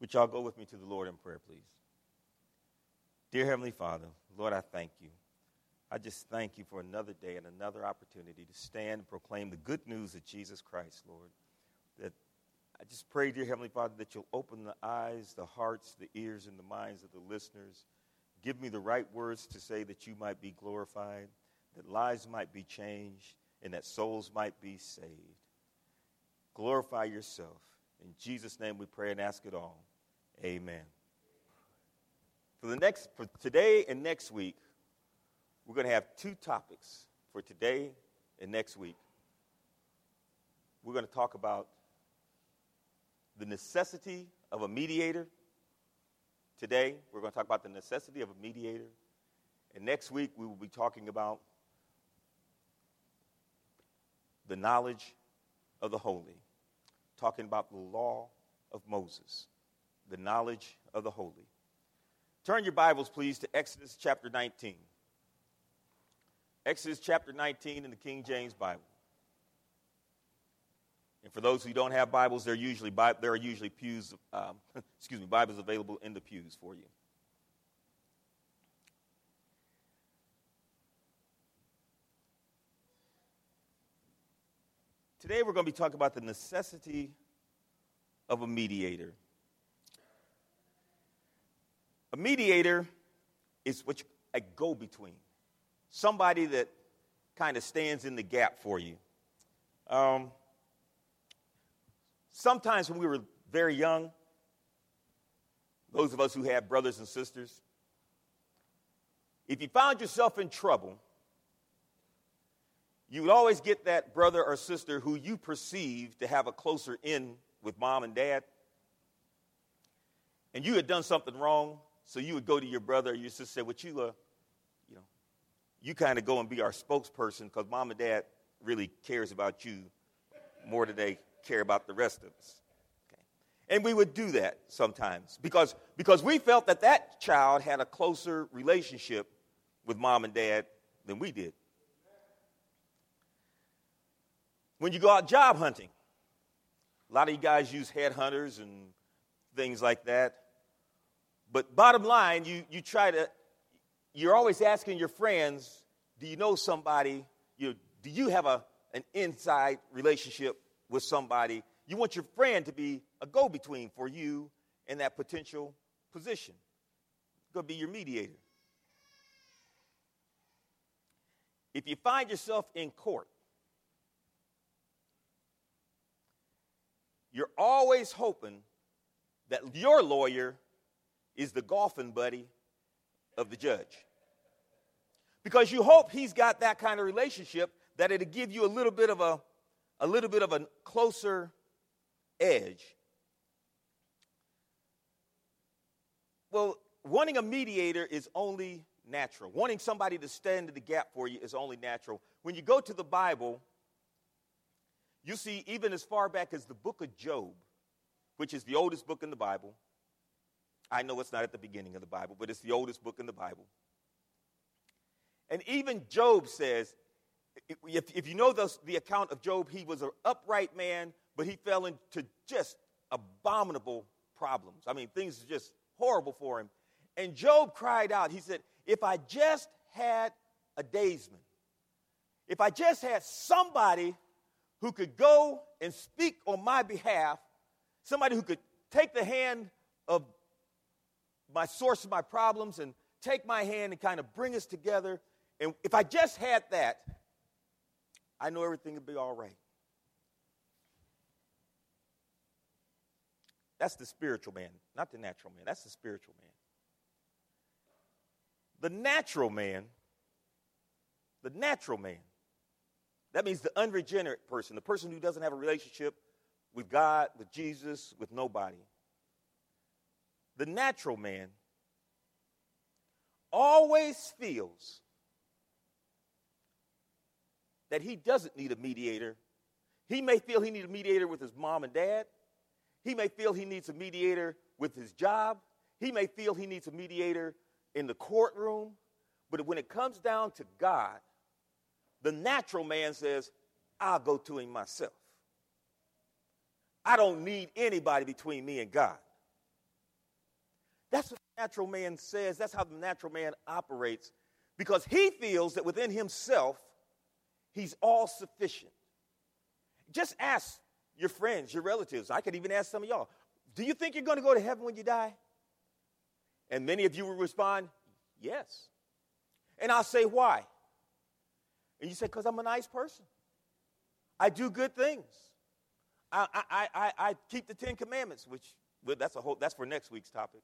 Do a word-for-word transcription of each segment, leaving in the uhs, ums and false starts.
Would y'all go with me to the Lord in prayer, please? Dear Heavenly Father, Lord, I thank you. I just thank you for another day and another opportunity to stand and proclaim the good news of Jesus Christ, Lord. That I just pray, dear Heavenly Father, that you'll open the eyes, the hearts, the ears, and the minds of the listeners. Give me the right words to say that you might be glorified, that lives might be changed, and that souls might be saved. Glorify yourself. In Jesus' name we pray and ask it all. Amen. For the next, for today and next week, we're going to have two topics for today and next week. We're going to talk about the necessity of a mediator. Today, we're going to talk about the necessity of a mediator. And next week, we will be talking about the knowledge of the holy, talking about the law of Moses, the knowledge of the holy. Turn your Bibles, please, to Exodus chapter nineteen. Exodus chapter nineteen in the King James Bible. And for those who don't have Bibles, there are usually there are usually pews, um, excuse me, Bibles available in the pews for you. Today we're going to be talking about the necessity of a mediator. A mediator is what you, a go-between, somebody that kind of stands in the gap for you. Um, sometimes when we were very young, those of us who had brothers and sisters, if you found yourself in trouble, you would always get that brother or sister who you perceived to have a closer in with mom and dad, and you had done something wrong. So you would go to your brother or your sister and say, "Would you, uh, you know, you kind of go and be our spokesperson because mom and dad really cares about you more than they care about the rest of us." Okay. And we would do that sometimes because, because we felt that that child had a closer relationship with mom and dad than we did. When you go out job hunting, a lot of you guys use headhunters and things like that. But bottom line, you, you try to, you're always asking your friends, do you know somebody, you know, do you have a, an inside relationship with somebody? You want your friend to be a go-between for you in that potential position. It's going to be your mediator. If you find yourself in court, you're always hoping that your lawyer is the golfing buddy of the judge. Because you hope he's got that kind of relationship that it'll give you a little bit of a, a little bit of a closer edge. Well, wanting a mediator is only natural. Wanting somebody to stand in the gap for you is only natural. When you go to the Bible, you see even as far back as the book of Job, which is the oldest book in the Bible. I know it's not at the beginning of the Bible, but it's the oldest book in the Bible. And even Job says, if, if you know the, the account of Job, he was an upright man, but he fell into just abominable problems. I mean, things are just horrible for him. And Job cried out. He said, if I just had a daysman, if I just had somebody who could go and speak on my behalf, somebody who could take the hand of my source of my problems and take my hand and kind of bring us together. And if I just had that, I know everything would be all right. That's the spiritual man, not the natural man. That's the spiritual man. The natural man, the natural man, that means the unregenerate person, the person who doesn't have a relationship with God, with Jesus, with nobody. The natural man always feels that he doesn't need a mediator. He may feel he needs a mediator with his mom and dad. He may feel he needs a mediator with his job. He may feel he needs a mediator in the courtroom. But when it comes down to God, the natural man says, I'll go to him myself. I don't need anybody between me and God. That's what the natural man says. That's how the natural man operates, because he feels that within himself, he's all sufficient. Just ask your friends, your relatives. I could even ask some of y'all, do you think you're going to go to heaven when you die? And many of you will respond, yes. And I'll say, why? And you say, because I'm a nice person. I do good things. I, I, I, I keep the Ten Commandments, which well, that's a whole, that's for next week's topic.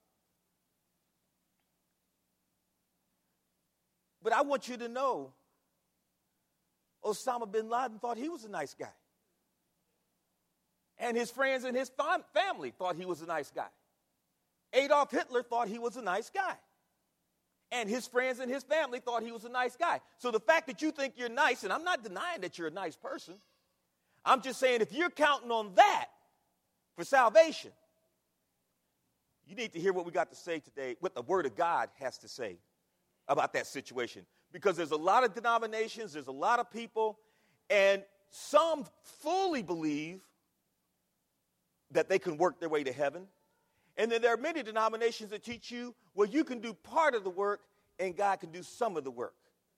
But I want you to know, Osama bin Laden thought he was a nice guy. And his friends and his fam- family thought he was a nice guy. Adolf Hitler thought he was a nice guy. And his friends and his family thought he was a nice guy. So the fact that you think you're nice, and I'm not denying that you're a nice person, I'm just saying if you're counting on that for salvation, you need to hear what we got to say today, what the Word of God has to say about that situation. Because there's a lot of denominations, there's a lot of people, and some fully believe that they can work their way to heaven. And then there are many denominations that teach you, well, you can do part of the work and God can do some of the work.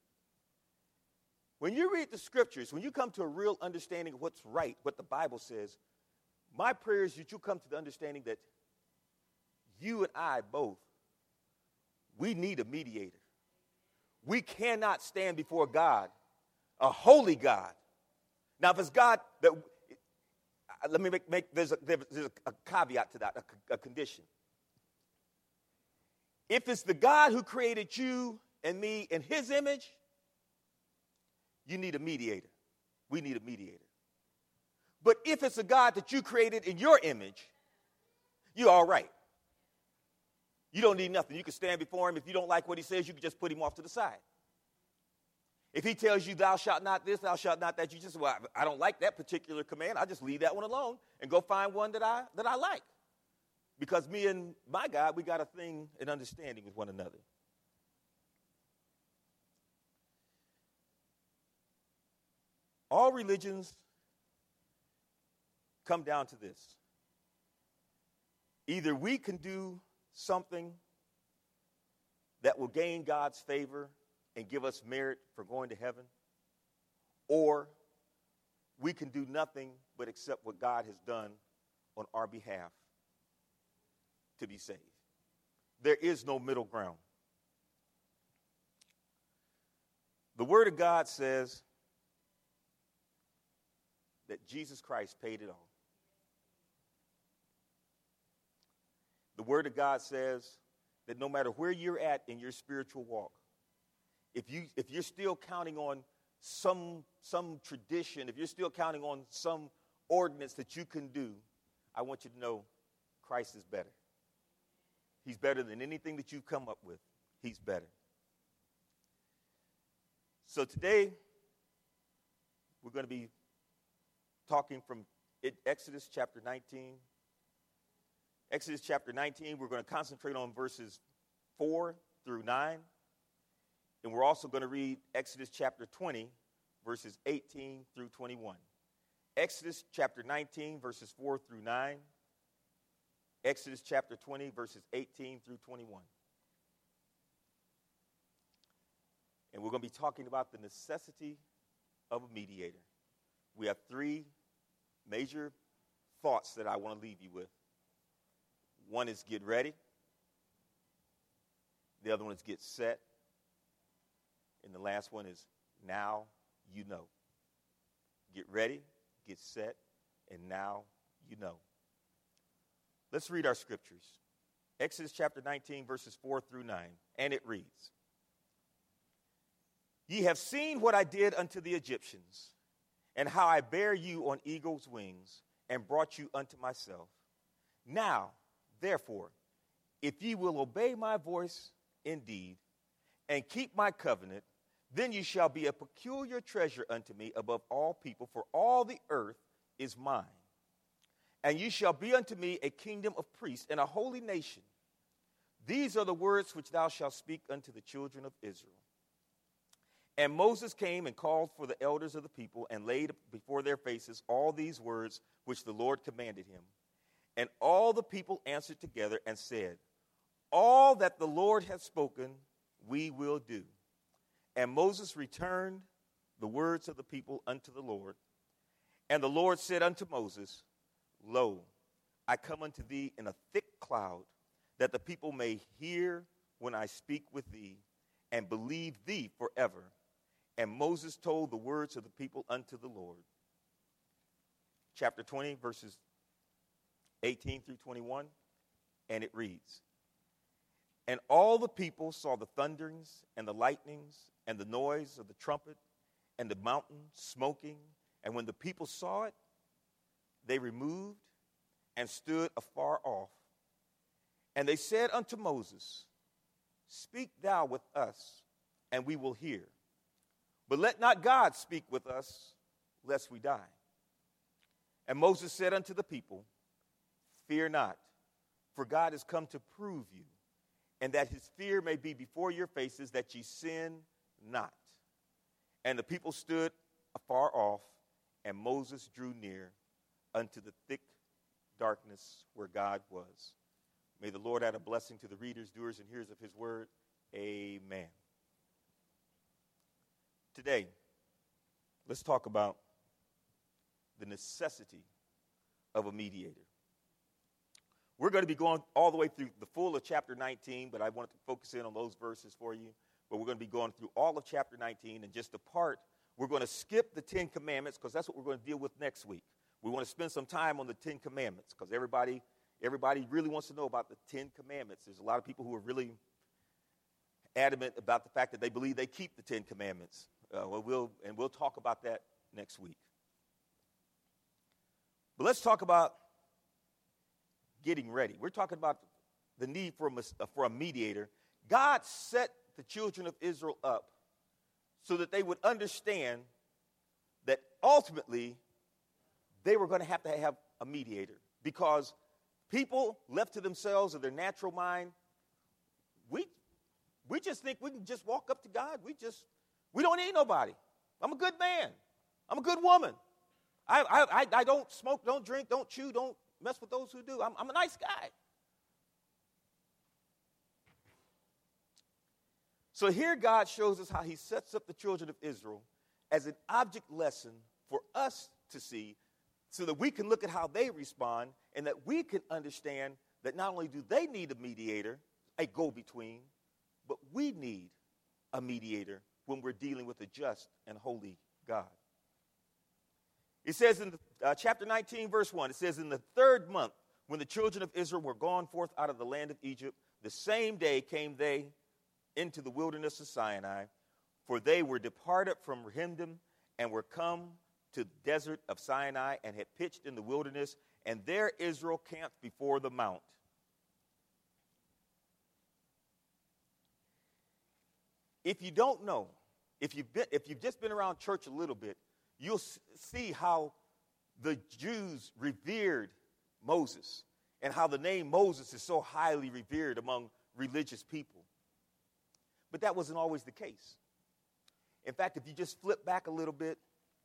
When you read the scriptures, when you come to a real understanding of what's right, what the Bible says, my prayer is that you come to the understanding that you and I both, we need a mediator. We cannot stand before God, a holy God. Now, if it's God that, let me make, make there's, a, there's a, a caveat to that, a, a condition. If it's the God who created you and me in his image, you need a mediator. We need a mediator. But if it's a God that you created in your image, you're all right. You don't need nothing. You can stand before him. If you don't like what he says, you can just put him off to the side. If he tells you, thou shalt not this, thou shalt not that, you just, well, I don't like that particular command. I'll just leave that one alone and go find one that I that I like. Because me and my God, we got a thing in understanding with one another. All religions come down to this. Either we can do something that will gain God's favor and give us merit for going to heaven, or we can do nothing but accept what God has done on our behalf to be saved. There is no middle ground. The Word of God says that Jesus Christ paid it all. The Word of God says that no matter where you're at in your spiritual walk, if you if you're still counting on some some tradition, if you're still counting on some ordinance that you can do, I want you to know Christ is better. He's better than anything that you've come up with. He's better. So today, we're going to be talking from Exodus chapter nineteen. Exodus chapter nineteen, we're going to concentrate on verses four through nine. And we're also going to read Exodus chapter twenty, verses eighteen through twenty-one. Exodus chapter nineteen, verses four through nine. Exodus chapter twenty, verses eighteen through twenty-one. And we're going to be talking about the necessity of a mediator. We have three major thoughts that I want to leave you with. One is get ready. The other one is get set. And the last one is now you know. Get ready, get set, and now you know. Let's read our scriptures. Exodus chapter nineteen, verses four through nine. And it reads, Ye have seen what I did unto the Egyptians, and how I bare you on eagle's wings, and brought you unto myself. Now, therefore, if ye will obey my voice indeed, and keep my covenant, then ye shall be a peculiar treasure unto me above all people, for all the earth is mine. And ye shall be unto me a kingdom of priests and a holy nation. These are the words which thou shalt speak unto the children of Israel. And Moses came and called for the elders of the people and laid before their faces all these words which the Lord commanded him. And all the people answered together and said, all that the Lord has spoken, we will do. And Moses returned the words of the people unto the Lord. And the Lord said unto Moses, Lo, I come unto thee in a thick cloud, that the people may hear when I speak with thee, and believe thee forever. And Moses told the words of the people unto the Lord. Chapter twenty, verses eighteen through twenty-one, and it reads, And all the people saw the thunderings and the lightnings and the noise of the trumpet and the mountain smoking. And when the people saw it, they removed and stood afar off. And they said unto Moses, Speak thou with us, and we will hear. But let not God speak with us, lest we die. And Moses said unto the people, Fear not, for God is come to prove you, and that his fear may be before your faces, that ye sin not. And the people stood afar off, and Moses drew near unto the thick darkness where God was. May the Lord add a blessing to the readers, doers, and hearers of his word. Amen. Today, let's talk about the necessity of a mediator. We're going to be going all the way through the full of chapter nineteen, but I wanted to focus in on those verses for you. But we're going to be going through all of chapter nineteen, and just a part, we're going to skip the Ten Commandments because that's what we're going to deal with next week. We want to spend some time on the Ten Commandments because everybody, everybody really wants to know about the Ten Commandments. There's a lot of people who are really adamant about the fact that they believe they keep the Ten Commandments. Uh, well, we'll and we'll talk about that next week. But let's talk about getting ready. We're talking about the need for a, for a mediator. God set the children of Israel up so that they would understand that ultimately they were going to have to have a mediator, because people left to themselves or their natural mind, we we just think we can just walk up to God. We just we don't need nobody. I'm a good man. I'm a good woman. I I I don't smoke, don't drink, don't chew, don't mess with those who do. I'm, I'm a nice guy. So here God shows us how he sets up the children of Israel as an object lesson for us to see, so that we can look at how they respond and that we can understand that not only do they need a mediator, a go-between, but we need a mediator when we're dealing with a just and holy God. It says in the, uh, chapter nineteen, verse one, it says, In the third month, when the children of Israel were gone forth out of the land of Egypt, the same day came they into the wilderness of Sinai, for they were departed from Rephidim and were come to the desert of Sinai and had pitched in the wilderness, and there Israel camped before the mount. If you don't know, if you've been, if you've just been around church a little bit, you'll see how the Jews revered Moses and how the name Moses is so highly revered among religious people. But that wasn't always the case. In fact, if you just flip back a little bit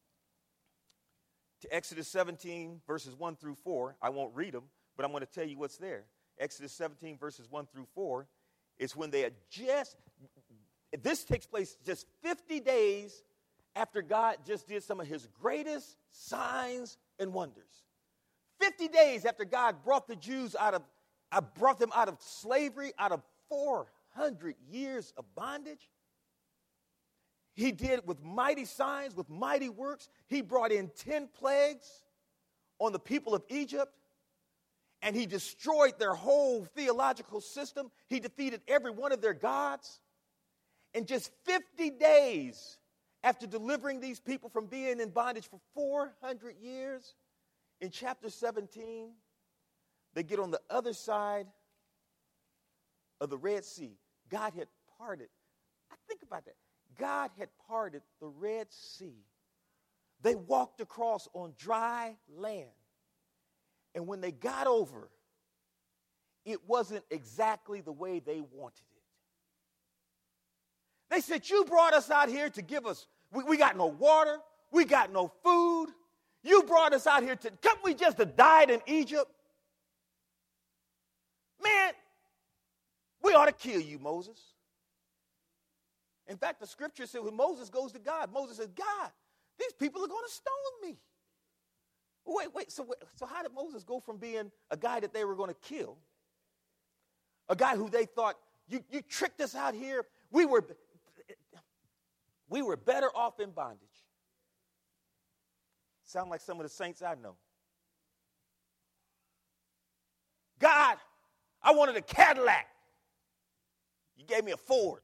to Exodus seventeen, verses one through four, I won't read them, but I'm going to tell you what's there. Exodus seventeen, verses one through four, is when they had just, this takes place just fifty days after God just did some of his greatest signs and wonders. fifty days after God brought the Jews out of, uh, brought them out of slavery, out of four hundred years of bondage. He did it with mighty signs, with mighty works. He brought in ten plagues on the people of Egypt, and he destroyed their whole theological system. He defeated every one of their gods. In just fifty days after delivering these people from being in bondage for four hundred years, in chapter seventeen, they get on the other side of the Red Sea. God had parted. I think about that. God had parted the Red Sea. They walked across on dry land. And when they got over, it wasn't exactly the way they wanted it. They said, you brought us out here to give us, we, we got no water, we got no food. You brought us out here to, couldn't we just have died in Egypt? Man, We ought to kill you, Moses. In fact, the scripture says when Moses goes to God, Moses says, God, these people are going to stone me. Wait, wait, so, so how did Moses go from being a guy that they were going to kill, a guy who they thought, you, you tricked us out here, we were, we were better off in bondage. Sound like some of the saints I know. God, I wanted a Cadillac. You gave me a Ford.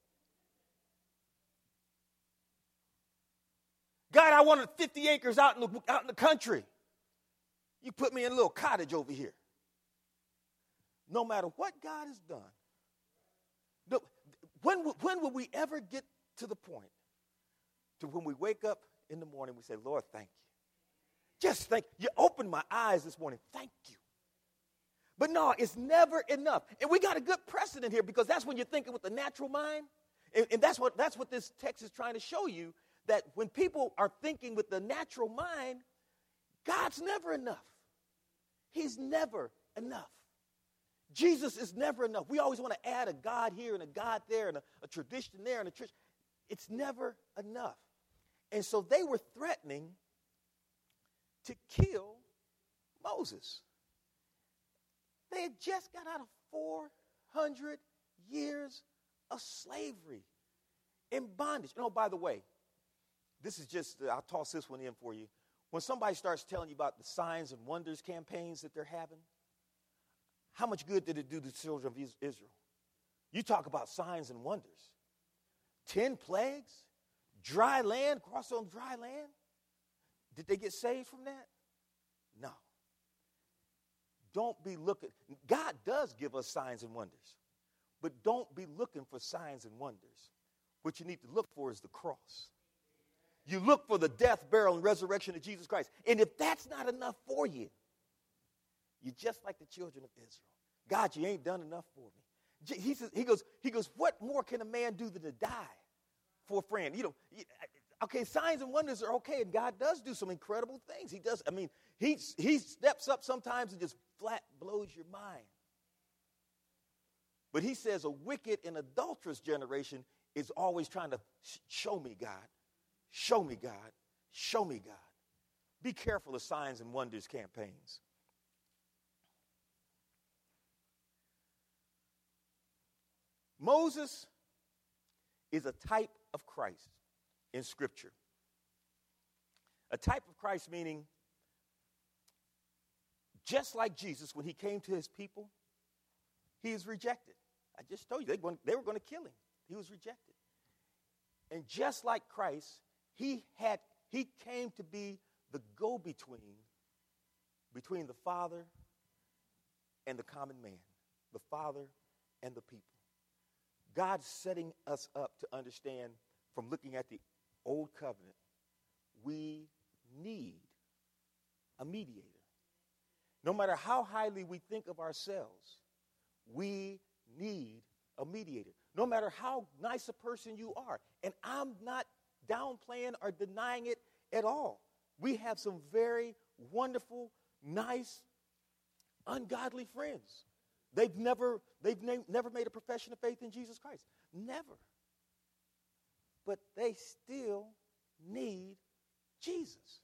God, I wanted fifty acres out in the, out in the country. You put me in a little cottage over here. No matter what God has done, no, when, when will we ever get to the point to when we wake up in the morning, we say, Lord, thank you. Just thank you. You opened my eyes this morning. Thank you. But no, it's never enough. And we got a good precedent here because that's when you're thinking with the natural mind. And, and that's what that's what this text is trying to show you, that when people are thinking with the natural mind, God's never enough. He's never enough. Jesus is never enough. We always want to add a God here and a God there and a, a tradition there and a church. It's never enough. And so they were threatening to kill Moses. They had just got out of four hundred years of slavery in bondage. And oh, by the way, this is just, I'll toss this one in for you. When somebody starts telling you about the signs and wonders campaigns that they're having, how much good did it do to the children of Israel? You talk about signs and wonders. Ten plagues, dry land, cross on dry land. Did they get saved from that? No. Don't be looking. God does give us signs and wonders, but don't be looking for signs and wonders. What you need to look for is the cross. You look for the death, burial, and resurrection of Jesus Christ. And if that's not enough for you, you're just like the children of Israel. God, you ain't done enough for me. He says, he goes, he goes, what more can a man do than to die for a friend? You know, okay, signs and wonders are okay, and God does do some incredible things. He does. I mean, he, he steps up sometimes and just flat blows your mind. But he says a wicked and adulterous generation is always trying to show me God. Show me God. Show me God. Be careful of signs and wonders campaigns. Moses is a type of Christ in Scripture. A type of Christ meaning, just like Jesus, when he came to his people, he is rejected. I just told you, they, they were going to kill him. He was rejected. And just like Christ, he had he came to be the go-between between the Father and the common man, the Father and the people. God's setting us up to understand from looking at the old covenant, we need a mediator. No matter how highly we think of ourselves, we need a mediator. No matter how nice a person you are, and I'm not downplaying or denying it at all. We have some very wonderful, nice, ungodly friends. They've never, they've na- never made a profession of faith in Jesus Christ. Never. But they still need Jesus.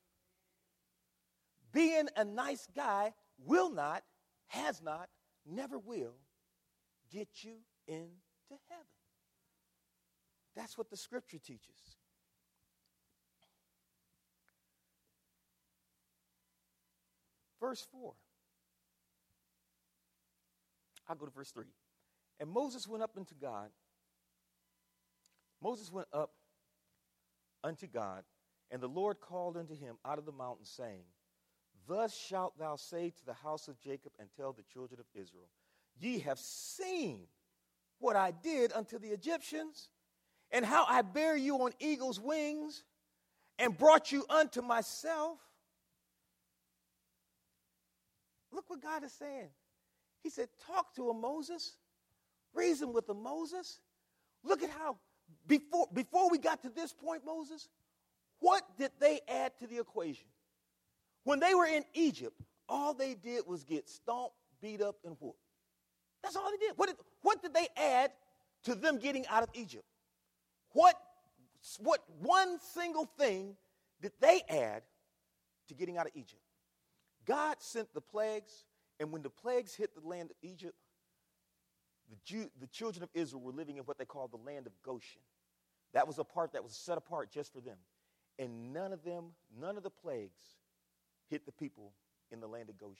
Being a nice guy will not, has not, never will get you into heaven. That's what the Scripture teaches. Verse four. I'll go to verse three. And Moses went up unto God. Moses went up unto God, and the Lord called unto him out of the mountain, saying, Thus shalt thou say to the house of Jacob and tell the children of Israel, Ye have seen what I did unto the Egyptians, and how I bare you on eagle's wings, and brought you unto myself. Look what God is saying. He said, talk to him, Moses. Reason with him, Moses. Look at how, before, before we got to this point, Moses, what did they add to the equation? When they were in Egypt, all they did was get stomped, beat up, and whooped. That's all they did. What did, what did they add to them getting out of Egypt? What, what one single thing did they add to getting out of Egypt? God sent the plagues, and when the plagues hit the land of Egypt, the, Jew, the children of Israel were living in what they call the land of Goshen. That was a part that was set apart just for them. And none of them, none of the plagues hit the people in the land of Goshen.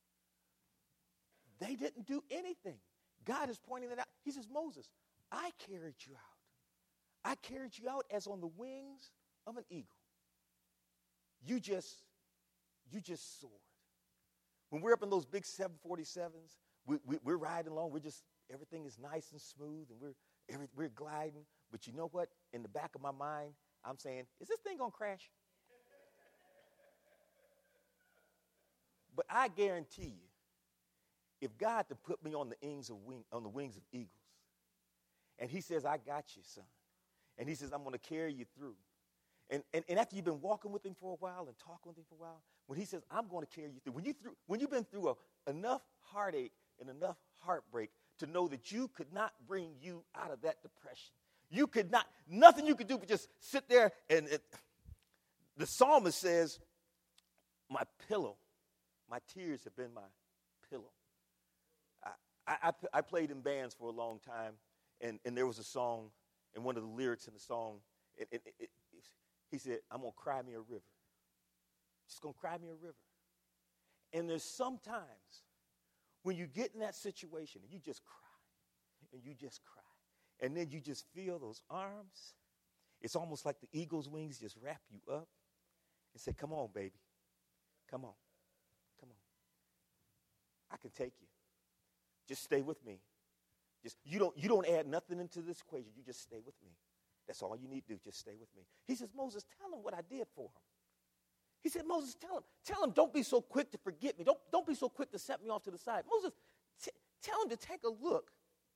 They didn't do anything. God is pointing that out. He says, Moses, I carried you out. I carried you out as on the wings of an eagle. You just, you just soared. When we're up in those big seven forty-sevens, we, we, we're riding along. We're just, everything is nice and smooth, and we're, every, we're gliding. But you know what? In the back of my mind, I'm saying, is this thing going to crash? But I guarantee you, if God to put me on the wings of wing, on the wings of eagles, and he says, I got you, son, and he says, I'm going to carry you through. And, and, and after you've been walking with him for a while and talking with him for a while, when he says, I'm going to carry you through, when, you through, when you've been through a, enough heartache and enough heartbreak to know that you could not bring you out of that depression, you could not, nothing you could do but just sit there, and it, the psalmist says, my pillow, my tears have been my pillow. I, I, I played in bands for a long time, and, and there was a song, and one of the lyrics in the song, it, it, it, it, he said, I'm going to cry me a river. Just going to cry me a river. And there's sometimes when you get in that situation, and you just cry, and you just cry, and then you just feel those arms. It's almost like the eagle's wings just wrap you up and say, come on, baby. Come on. Come on. I can take you. Just stay with me. Just you don't you don't add nothing into this equation. You just stay with me. That's all you need to do. Just stay with me. He says, Moses, tell him what I did for him. He said, Moses, tell him, tell him, don't be so quick to forget me. Don't, don't be so quick to set me off to the side. Moses, t- tell him to take a look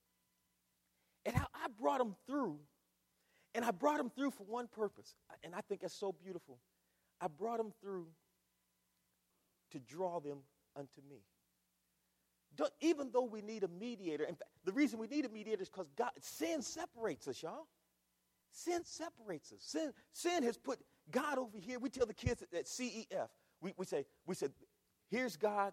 at how I brought him through. And I brought him through for one purpose. And I think that's so beautiful. I brought him through to draw them unto me. Don't, even though we need a mediator, in fact, the reason we need a mediator is because God, sin separates us, y'all. Sin separates us. Sin, sin has put God over here. We tell the kids at, at C E F, we, we say, we said, here's God,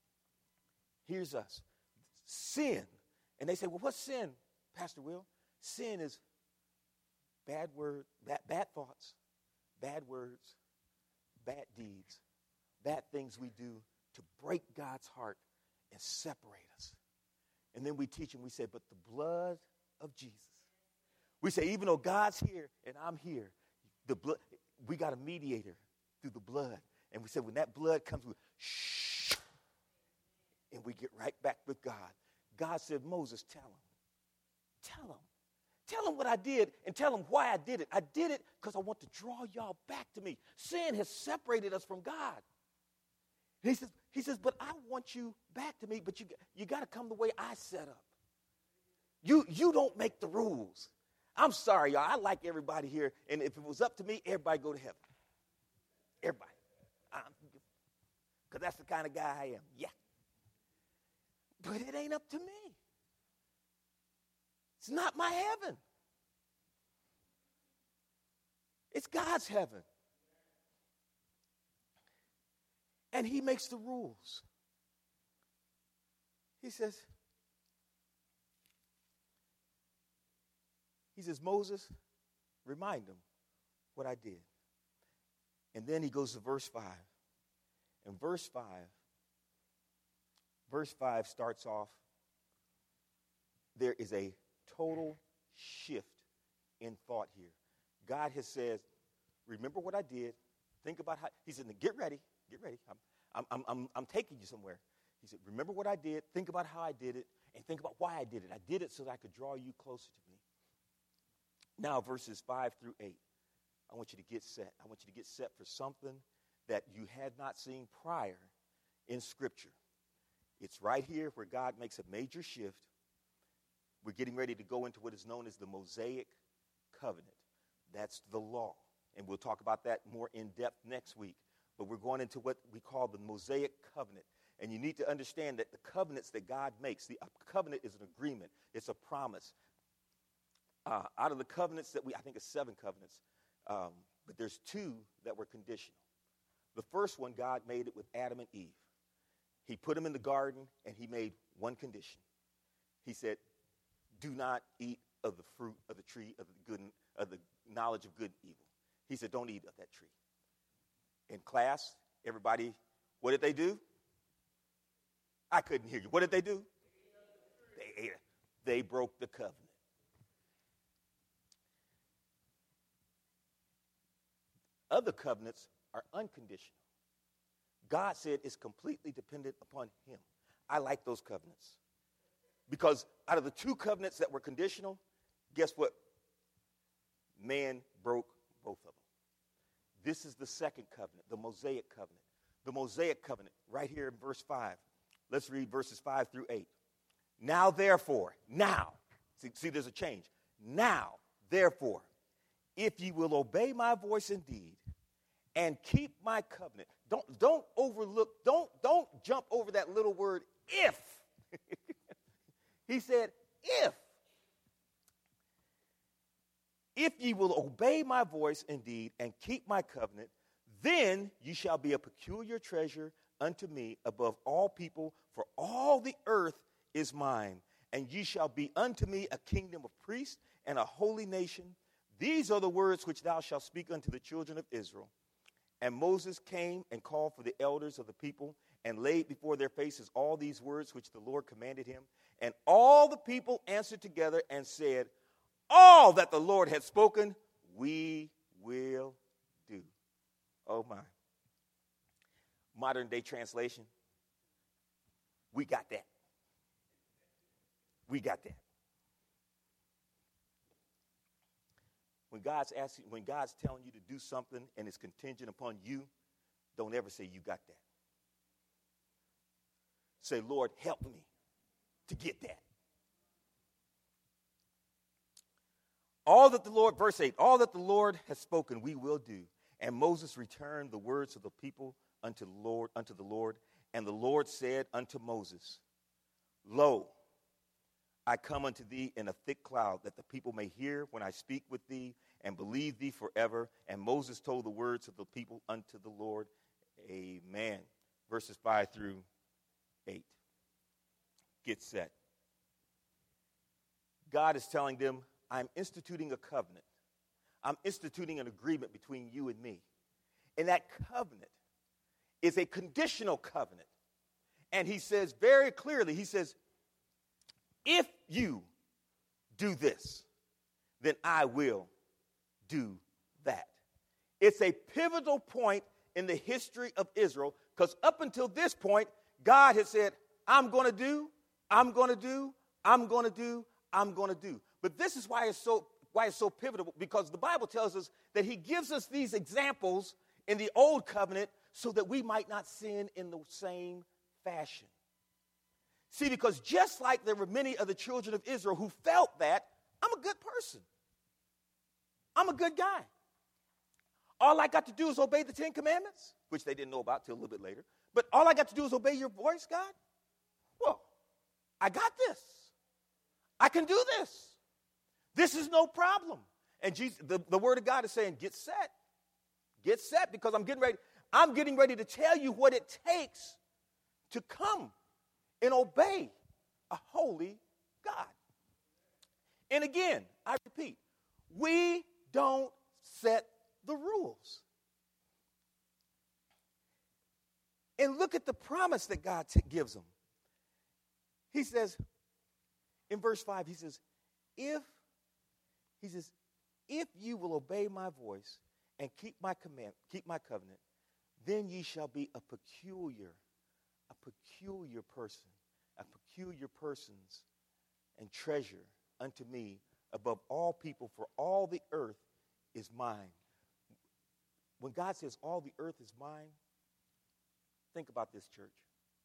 here's us. Sin. And they say, well, what's sin, Pastor Will? Sin is bad word, bad, bad thoughts, bad words, bad deeds, bad things we do to break God's heart and separate us. And then we teach them, we say, but the blood of Jesus. We say, even though God's here and I'm here, the blood, we got a mediator through the blood. And we said, when that blood comes, we shh, and we get right back with God. God said, Moses, tell him. Tell him. Tell him what I did and tell him why I did it. I did it because I want to draw y'all back to me. Sin has separated us from God. And he says, he says, but I want you back to me, but you, you got to come the way I set up. You, you don't make the rules. I'm sorry, y'all. I like everybody here, and if it was up to me, everybody go to heaven. Everybody. Because that's the kind of guy I am. Yeah. But it ain't up to me. It's not my heaven. It's God's heaven. And he makes the rules. He says, he says, Moses, remind them what I did. And then he goes to verse five. And verse five, verse five starts off, there is a total shift in thought here. God has said, remember what I did. Think about how, he said, get ready, get ready. I'm, I'm, I'm, I'm taking you somewhere. He said, remember what I did. Think about how I did it. And think about why I did it. I did it so that I could draw you closer to me. Now, verses five through eight, I want you to get set. I want you to get set for something that you had not seen prior in Scripture. It's right here where God makes a major shift. We're getting ready to go into what is known as the Mosaic Covenant. That's the law. And we'll talk about that more in depth next week. But we're going into what we call the Mosaic Covenant. And you need to understand that the covenants that God makes, the covenant is an agreement. It's a promise. Uh, out of the covenants that we, I think it's seven covenants, um, but there's two that were conditional. The first one, God made it with Adam and Eve. He put them in the garden, and he made one condition. He said, do not eat of the fruit of the tree of the good, of the knowledge of good and evil. He said, don't eat of that tree. In class, everybody, what did they do? I couldn't hear you. What did they do? They ate it. They broke the covenant. Other covenants are unconditional. God said it's completely dependent upon him. I like those covenants. Because out of the two covenants that were conditional, guess what? Man broke both of them. This is the second covenant, the Mosaic covenant. The Mosaic covenant, right here in verse five. Let's read verses five through eight. Now, therefore, now, see, see there's a change. Now, therefore, if ye will obey my voice indeed and keep my covenant. Don't, don't overlook, don't, don't jump over that little word, if. He said, if. If ye will obey my voice indeed and keep my covenant, then ye shall be a peculiar treasure unto me above all people, for all the earth is mine. And ye shall be unto me a kingdom of priests and a holy nation. These are the words which thou shalt speak unto the children of Israel. And Moses came and called for the elders of the people and laid before their faces all these words which the Lord commanded him. And all the people answered together and said, all that the Lord had spoken, we will do. Oh, my. Modern day translation, we got that. We got that. When God's asking, when God's telling you to do something and it's contingent upon you, don't ever say you got that. Say, Lord, help me to get that. All that the Lord, verse eight, all that the Lord has spoken, we will do. And Moses returned the words of the people unto the Lord, unto the Lord. And the Lord said unto Moses, lo, I come unto thee in a thick cloud, that the people may hear when I speak with thee, and believe thee forever. And Moses told the words of the people unto the Lord. Amen. Verses five through eight. Get set. God is telling them, I'm instituting a covenant. I'm instituting an agreement between you and me. And that covenant is a conditional covenant. And he says very clearly, he says, if you do this, then I will do that. It's a pivotal point in the history of Israel, because up until this point, God has said, I'm going to do, I'm going to do, I'm going to do, I'm going to do. But this is why it's so why it's so pivotal, because the Bible tells us that he gives us these examples in the old covenant so that we might not sin in the same fashion. See, because just like there were many of the children of Israel who felt that, I'm a good person. I'm a good guy. All I got to do is obey the Ten Commandments, which they didn't know about till a little bit later. But all I got to do is obey your voice, God. Well, I got this. I can do this. This is no problem. And Jesus, the, the word of God is saying, get set. Get set, because I'm getting ready. I'm getting ready to tell you what it takes to come and obey a holy God. And again, I repeat, we don't set the rules. And look at the promise that God t- gives them. He says, in verse five, he says, if, he says, if you will obey my voice and keep my command, keep my covenant, then ye shall be a peculiar, a peculiar person, a peculiar persons and treasure unto me above all people, for all the earth is mine. When God says all the earth is mine, think about this, church.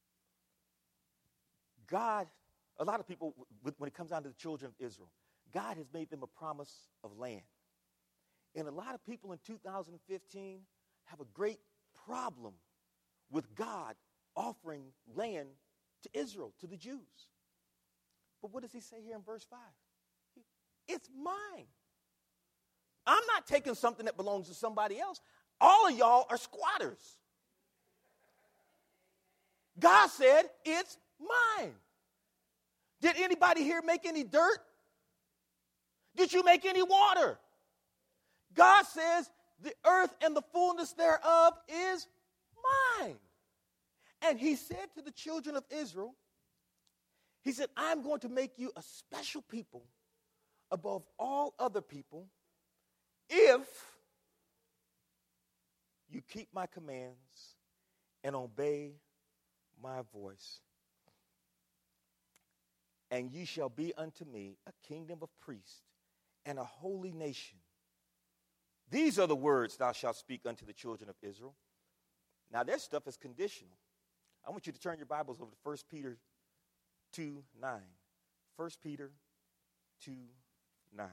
God, a lot of people, when it comes down to the children of Israel, God has made them a promise of land. And a lot of people in two thousand fifteen have a great problem with God offering land to Israel, to the Jews. But what does he say here in verse five? It's mine. I'm not taking something that belongs to somebody else. All of y'all are squatters. God said, it's mine. Did anybody here make any dirt? Did you make any water? God says, the earth and the fullness thereof is mine. And he said to the children of Israel, he said, I'm going to make you a special people above all other people if you keep my commands and obey my voice. And ye shall be unto me a kingdom of priests and a holy nation. These are the words thou shalt speak unto the children of Israel. Now, their stuff is conditional. I want you to turn your Bibles over to First Peter two nine. First Peter two nine.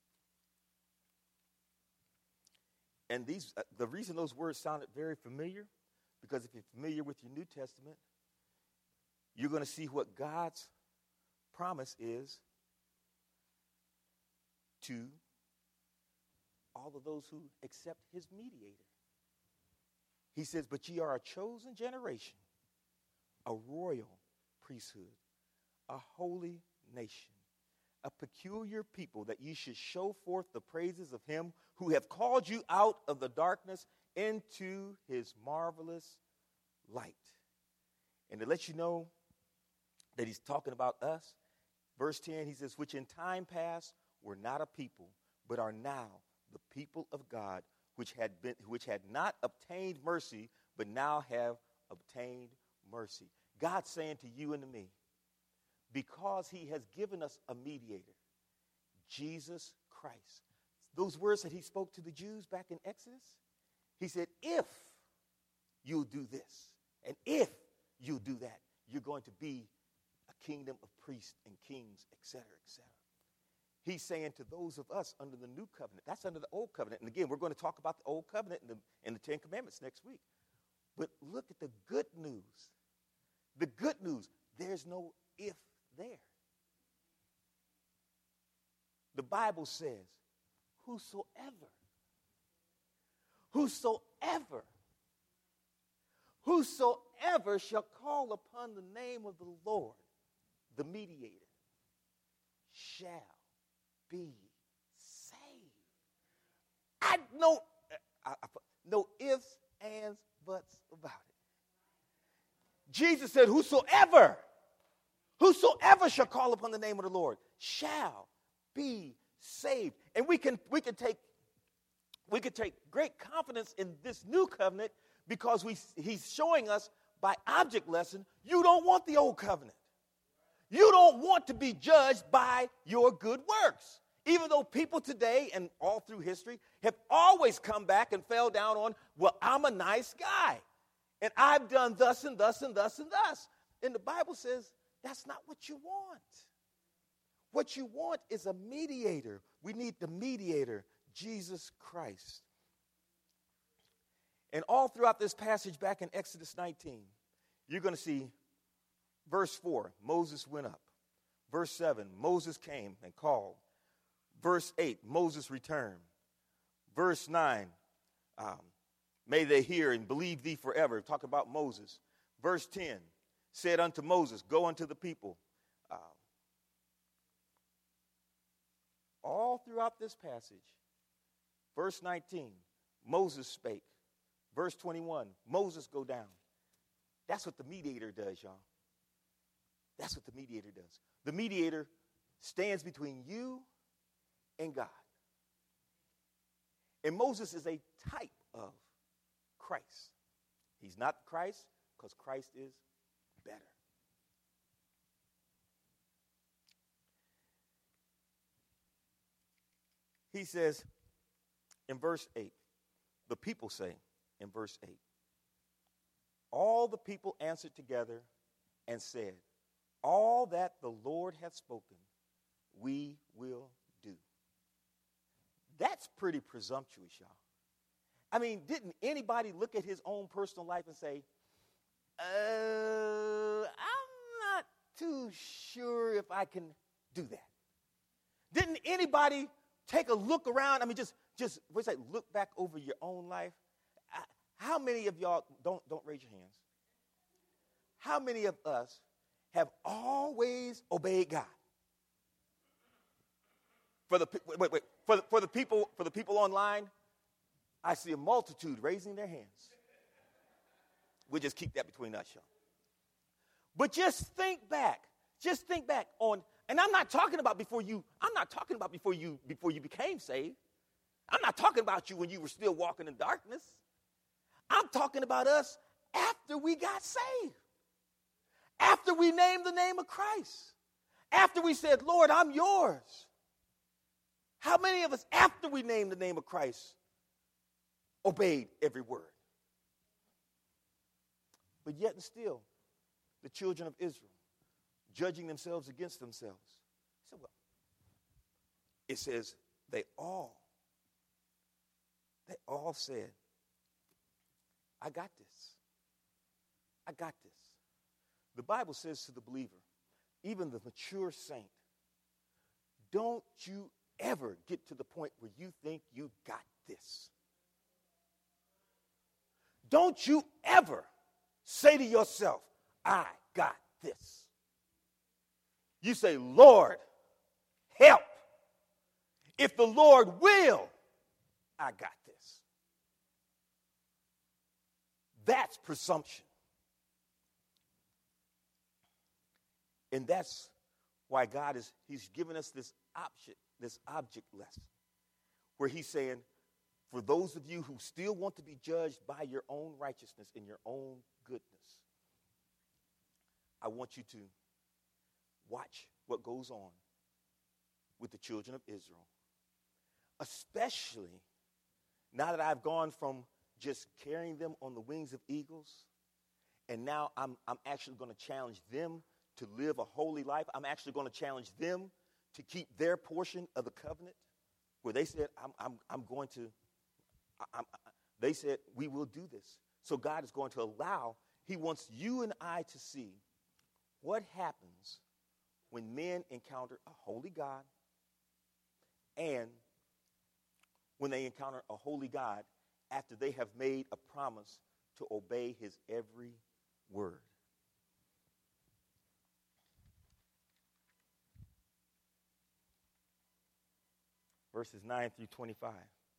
And these, uh, the reason those words sounded very familiar, because if you're familiar with your New Testament, you're going to see what God's promise is to all of those who accept his mediator. He says, but ye are a chosen generation, a royal priesthood, a holy nation, a peculiar people, that ye should show forth the praises of him who have called you out of the darkness into his marvelous light. And to let you know that he's talking about us, verse ten, he says, which in time past were not a people, but are now the people of God, which had been, which had not obtained mercy, but now have obtained mercy. God's saying to you and to me, because he has given us a mediator, Jesus Christ. Those words that he spoke to the Jews back in Exodus, he said, if you'll do this, and if you'll do that, you're going to be a kingdom of priests and kings, et cetera, et cetera. He's saying to those of us under the new covenant, that's under the old covenant. And again, we're going to talk about the old covenant in the, in the Ten Commandments next week. But look at the good news. The good news, there's no if there. The Bible says, whosoever, whosoever, whosoever shall call upon the name of the Lord, the mediator, shall be saved. I know, I, I, no ifs, ands, buts about it. Jesus said, whosoever, whosoever shall call upon the name of the Lord shall be saved. And we can we can take we can take great confidence in this new covenant because we he's showing us by object lesson, you don't want the old covenant. You don't want to be judged by your good works. Even though people today and all through history have always come back and fell down on, well, I'm a nice guy. And I've done thus and thus and thus and thus. And the Bible says that's not what you want. What you want is a mediator. We need the mediator, Jesus Christ. And all throughout this passage back in Exodus nineteen, you're going to see verse four, Moses went up. Verse seven, Moses came and called. Verse eight, Moses returned. Verse nine, um, may they hear and believe thee forever. Talk about Moses. Verse ten, said unto Moses, go unto the people. Uh, all throughout this passage, verse nineteen, Moses spake. Verse twenty-one, Moses go down. That's what the mediator does, y'all. That's what the mediator does. The mediator stands between you and God. And Moses is a type of Christ. He's not Christ because Christ is better. He says in verse eight, the people say in verse eight, all the people answered together and said, all that the Lord hath spoken, we will do. That's pretty presumptuous, y'all. I mean, didn't anybody look at his own personal life and say, uh, I'm not too sure if I can do that. Didn't anybody take a look around? I mean, just, just what's that? Look back over your own life. How many of y'all, don't, don't raise your hands. How many of us have always obeyed God? For the wait, wait, for the, for the people, for the people online, I see a multitude raising their hands. We'll just keep that between us, y'all. But just think back. Just think back on, and I'm not talking about before you, I'm not talking about before you before you became saved. I'm not talking about you when you were still walking in darkness. I'm talking about us after we got saved. After we named the name of Christ. After we said, Lord, I'm yours. How many of us, after we named the name of Christ, obeyed every word? But yet and still, the children of Israel, judging themselves against themselves. So, well, it says they all, they all said, I got this. I got this. The Bible says to the believer, even the mature saint, don't you ever get to the point where you think you got this. Don't you ever say to yourself, I got this. You say, Lord, help. If the Lord will, I got this. That's presumption. And that's why God is, he's given us this option, this object lesson, where he's saying, for those of you who still want to be judged by your own righteousness and your own goodness, I want you to watch what goes on with the children of Israel, especially now that I've gone from just carrying them on the wings of eagles, and now I'm, I'm actually going to challenge them to live a holy life. I'm actually going to challenge them to keep their portion of the covenant, where they said, I'm, I'm, I'm going to, I'm, they said, we will do this. So God is going to allow, he wants you and I to see what happens when men encounter a holy God and when they encounter a holy God after they have made a promise to obey his every word. Verses nine through twenty-five.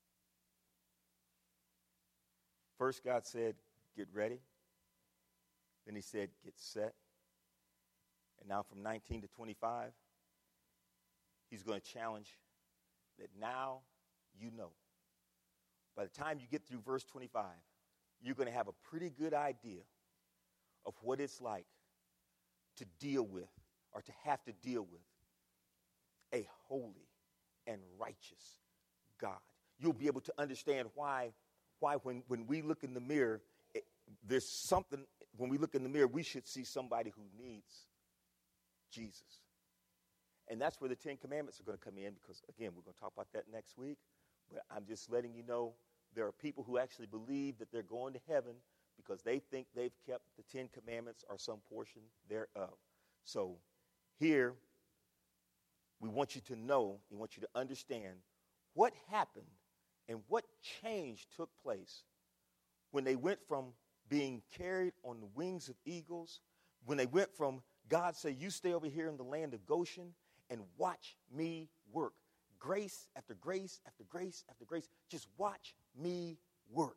First, God said, get ready. Then he said, get set. And now from nineteen to twenty-five, he's going to challenge that now you know. By the time you get through verse twenty-five, you're going to have a pretty good idea of what it's like to deal with or to have to deal with a holy and righteous God. You'll be able to understand why, why when, when we look in the mirror, it, there's something, when we look in the mirror, we should see somebody who needs Jesus. And that's where the Ten Commandments are going to come in, because, again, we're going to talk about that next week. But I'm just letting you know there are people who actually believe that they're going to heaven because they think they've kept the Ten Commandments or some portion thereof. So here, we want you to know, we want you to understand what happened and what change took place when they went from being carried on the wings of eagles, when they went from God say, you stay over here in the land of Goshen and watch me work. Grace after grace after grace after grace. Just watch me work.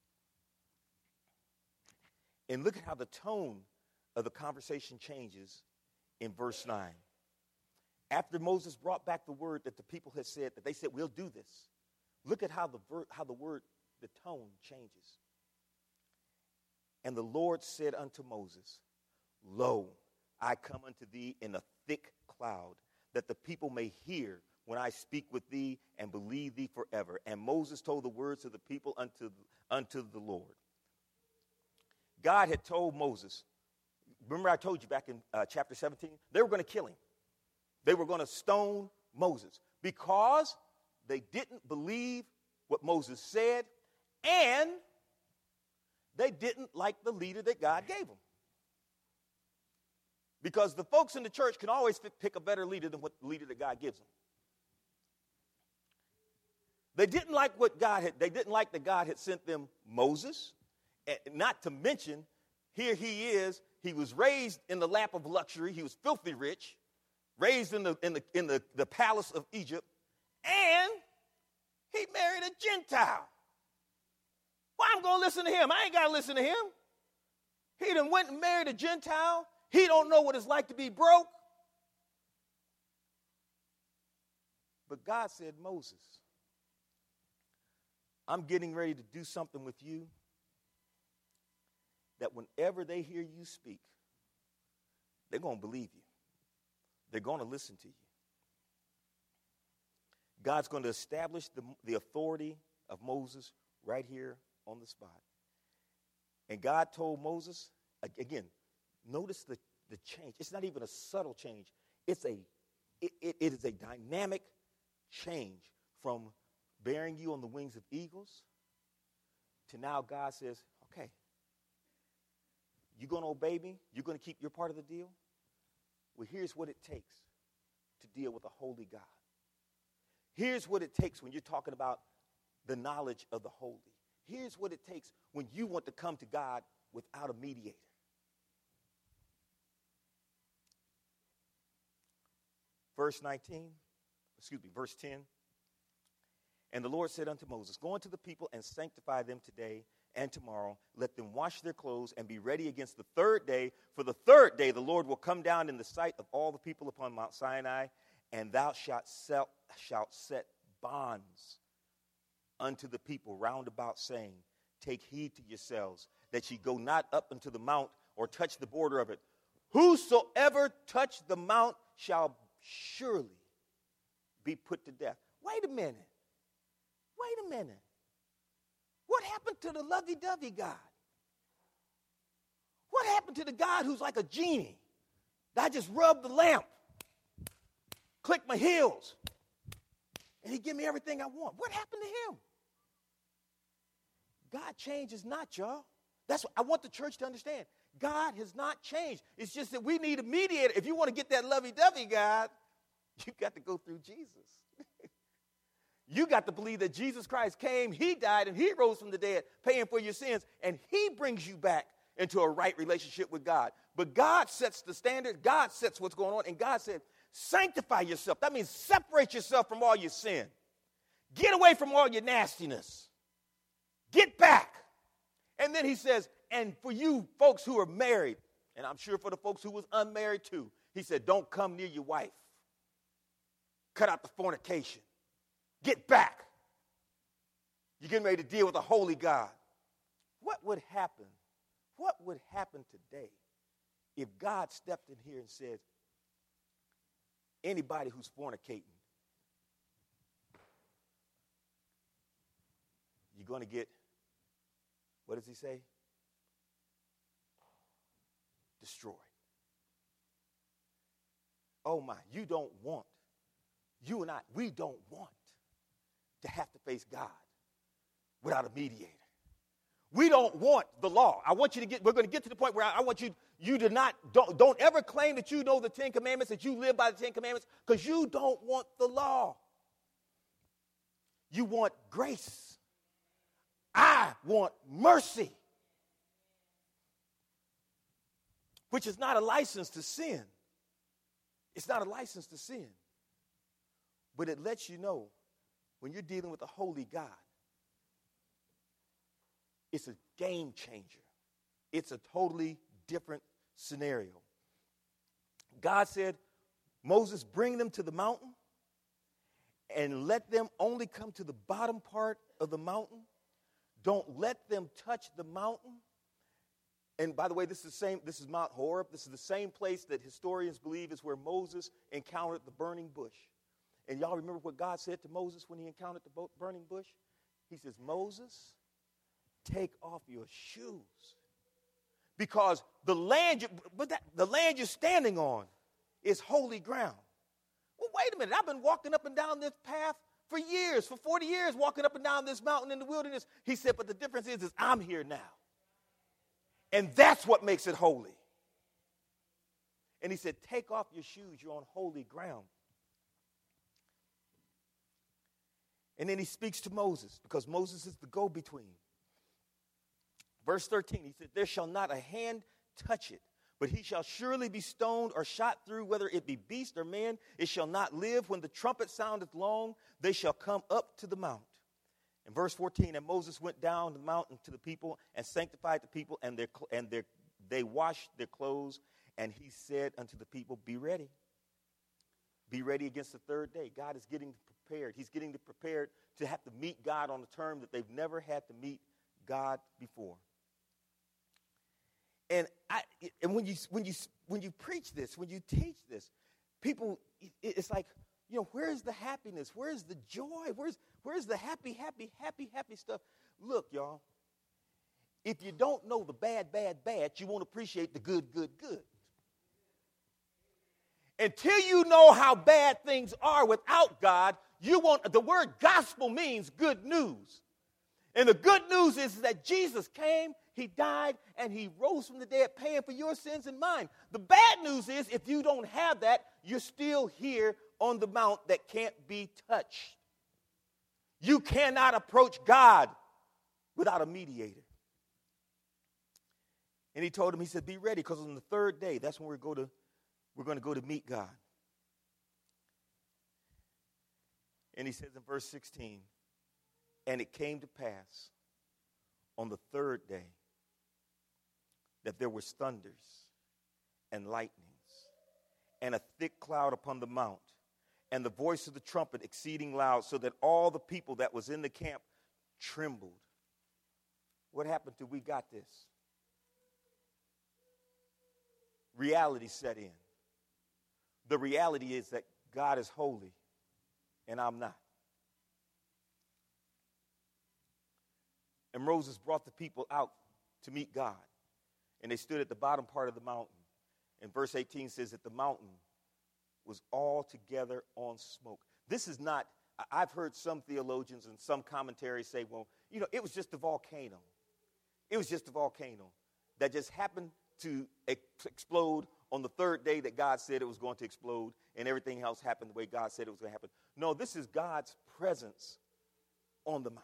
And look at how the tone of the conversation changes in verse nine. After Moses brought back the word that the people had said, that they said, we'll do this. Look at how the ver- how the word, the tone changes. And the Lord said unto Moses, lo, I come unto thee in a thick cloud, that the people may hear when I speak with thee and believe thee forever. And Moses told the words of the people unto, unto the Lord. God had told Moses, remember I told you back in uh, chapter seventeen, they were going to kill him. They were going to stone Moses because they didn't believe what Moses said, and They didn't like the leader that God gave them. Because the folks in the church can always pick a better leader than what the leader that God gives them. They didn't like what God had, they didn't like that God had sent them Moses. And not to mention, here he is, he was raised in the lap of luxury, he was filthy rich, raised in the in the in the, the palace of Egypt, and he married a Gentile. Well, I'm going to listen to him. I ain't got to listen to him. He done went and married a Gentile. He don't know what it's like to be broke. But God said, Moses, I'm getting ready to do something with you that whenever they hear you speak, they're going to believe you. They're going to listen to you. God's going to establish the, the authority of Moses right here on the spot. And God told Moses, again, notice the, the change. It's not even a subtle change. It's a, it, it, it is a dynamic change from bearing you on the wings of eagles to now God says, okay, you're going to obey me? You're going to keep your part of the deal? Well, here's what it takes to deal with a holy God. Here's what it takes when you're talking about the knowledge of the holy. Here's what it takes when you want to come to God without a mediator. Verse nineteen, excuse me, verse ten. And the Lord said unto Moses, go unto the people and sanctify them today and tomorrow. Let them wash their clothes and be ready against the third day. For the third day the Lord will come down in the sight of all the people upon Mount Sinai, and thou shalt set, shalt set bonds unto the people round about, saying, take heed to yourselves, that ye go not up unto the mount or touch the border of it. Whosoever touch the mount shall surely be put to death. Wait a minute. Wait a minute. What happened to the lovey-dovey God? What happened to the God who's like a genie? I just rub the lamp, click my heels, and he give me everything I want. What happened to him? God changes not, y'all. That's what I want the church to understand. God has not changed. It's just that we need a mediator. If you want to get that lovey-dovey God, you got to go through Jesus. You got to believe that Jesus Christ came, he died, and he rose from the dead, paying for your sins, and he brings you back into a right relationship with God. But God sets the standard. God sets what's going on, and God said, sanctify yourself. That means separate yourself from all your sin. Get away from all your nastiness. Get back. And then he says, and for you folks who are married, and I'm sure for the folks who was unmarried too, he said, don't come near your wife. Cut out the fornication. Get back. You're getting ready to deal with a holy God. What would happen? What would happen today if God stepped in here and said, anybody who's fornicating, you're going to get, what does he say? Destroyed. Oh my, you don't want, you and I, we don't want to have to face God without a mediator. We don't want the law. I want you to get, we're going to get to the point where I, I want you, you to not, don't, don't ever claim that you know the Ten Commandments, that you live by the Ten Commandments, because you don't want the law. You want grace. I want mercy, which is not a license to sin. It's not a license to sin. But it lets you know when you're dealing with a holy God, it's a game changer. It's a totally different scenario. God said, Moses, bring them to the mountain and let them only come to the bottom part of the mountain. Don't let them touch the mountain. And by the way, this is the same, this is Mount Horeb. This is the same place that historians believe is where Moses encountered the burning bush. And y'all remember what God said to Moses when he encountered the burning bush? He says, Moses, take off your shoes. Because the land, you, but that, the land you're standing on is holy ground. Well, wait a minute. I've been walking up and down this path for years, for forty years, walking up and down this mountain in the wilderness. He said, but the difference is, is I'm here now. And that's what makes it holy. And he said, take off your shoes. You're on holy ground. And then he speaks to Moses, because Moses is the go-between. Verse thirteen, he said, there shall not a hand touch it, but he shall surely be stoned or shot through, whether it be beast or man. It shall not live. When the trumpet soundeth long, they shall come up to the mount. In verse fourteen, and Moses went down the mountain to the people and sanctified the people, and, their, and their, they washed their clothes. And he said unto the people, be ready. Be ready against the third day. God is getting prepared. He's getting prepared to have to meet God on a term that they've never had to meet God before. And I, and when you when you when you preach this, when you teach this, people, it's like, you know, where's the happiness? Where's the joy? Where's where's the happy, happy, happy, happy stuff? Look, y'all, if you don't know the bad, bad, bad, you won't appreciate the good, good, good. Until you know how bad things are without God, you won't. The word gospel means good news. And the good news is that Jesus came, he died, and he rose from the dead, paying for your sins and mine. The bad news is if you don't have that, you're still here on the mount that can't be touched. You cannot approach God without a mediator. And he told him, he said, be ready, because on the third day, that's when we're going to We're going to go to meet God. And he says in verse sixteen, and it came to pass on the third day that there was thunders and lightnings and a thick cloud upon the mount, and the voice of the trumpet exceeding loud, so that all the people that was in the camp trembled. What happened till we got this? Reality set in. The reality is that God is holy and I'm not. And Moses brought the people out to meet God. And they stood at the bottom part of the mountain. And verse eighteen says that the mountain was all together on smoke. This is not, I've heard some theologians and some commentaries say, well, you know, it was just a volcano. It was just a volcano that just happened to ex- explode on the third day that God said it was going to explode, and everything else happened the way God said it was going to happen. No, this is God's presence on the mount.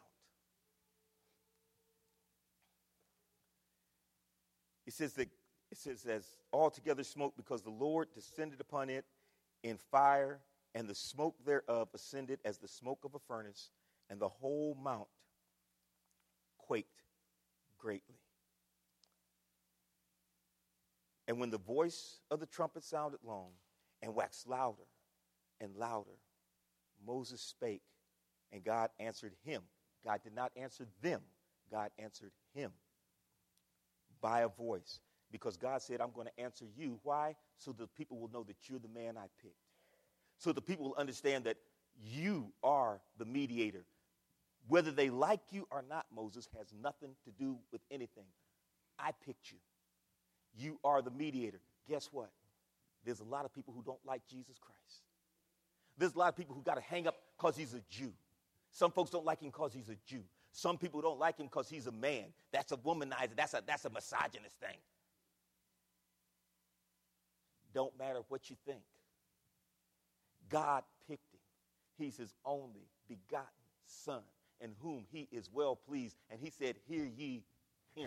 It says that it says as altogether smoke, because the Lord descended upon it in fire, and the smoke thereof ascended as the smoke of a furnace, and the whole mount quaked greatly. And when the voice of the trumpet sounded long and waxed louder and louder, Moses spake, and God answered him. God did not answer them. God answered him by a voice, because God said, I'm going to answer you. Why? So the people will know that you're the man I picked. So the people will understand that you are the mediator. Whether they like you or not, Moses, has nothing to do with anything. I picked you. You are the mediator. Guess what? There's a lot of people who don't like Jesus Christ. There's a lot of people who got to hang up because he's a Jew. Some folks don't like him because he's a Jew. Some people don't like him because he's a man. That's a womanizer. That's a, that's a misogynist thing. Don't matter what you think. God picked him. He's his only begotten son, in whom he is well pleased. And he said, hear ye him.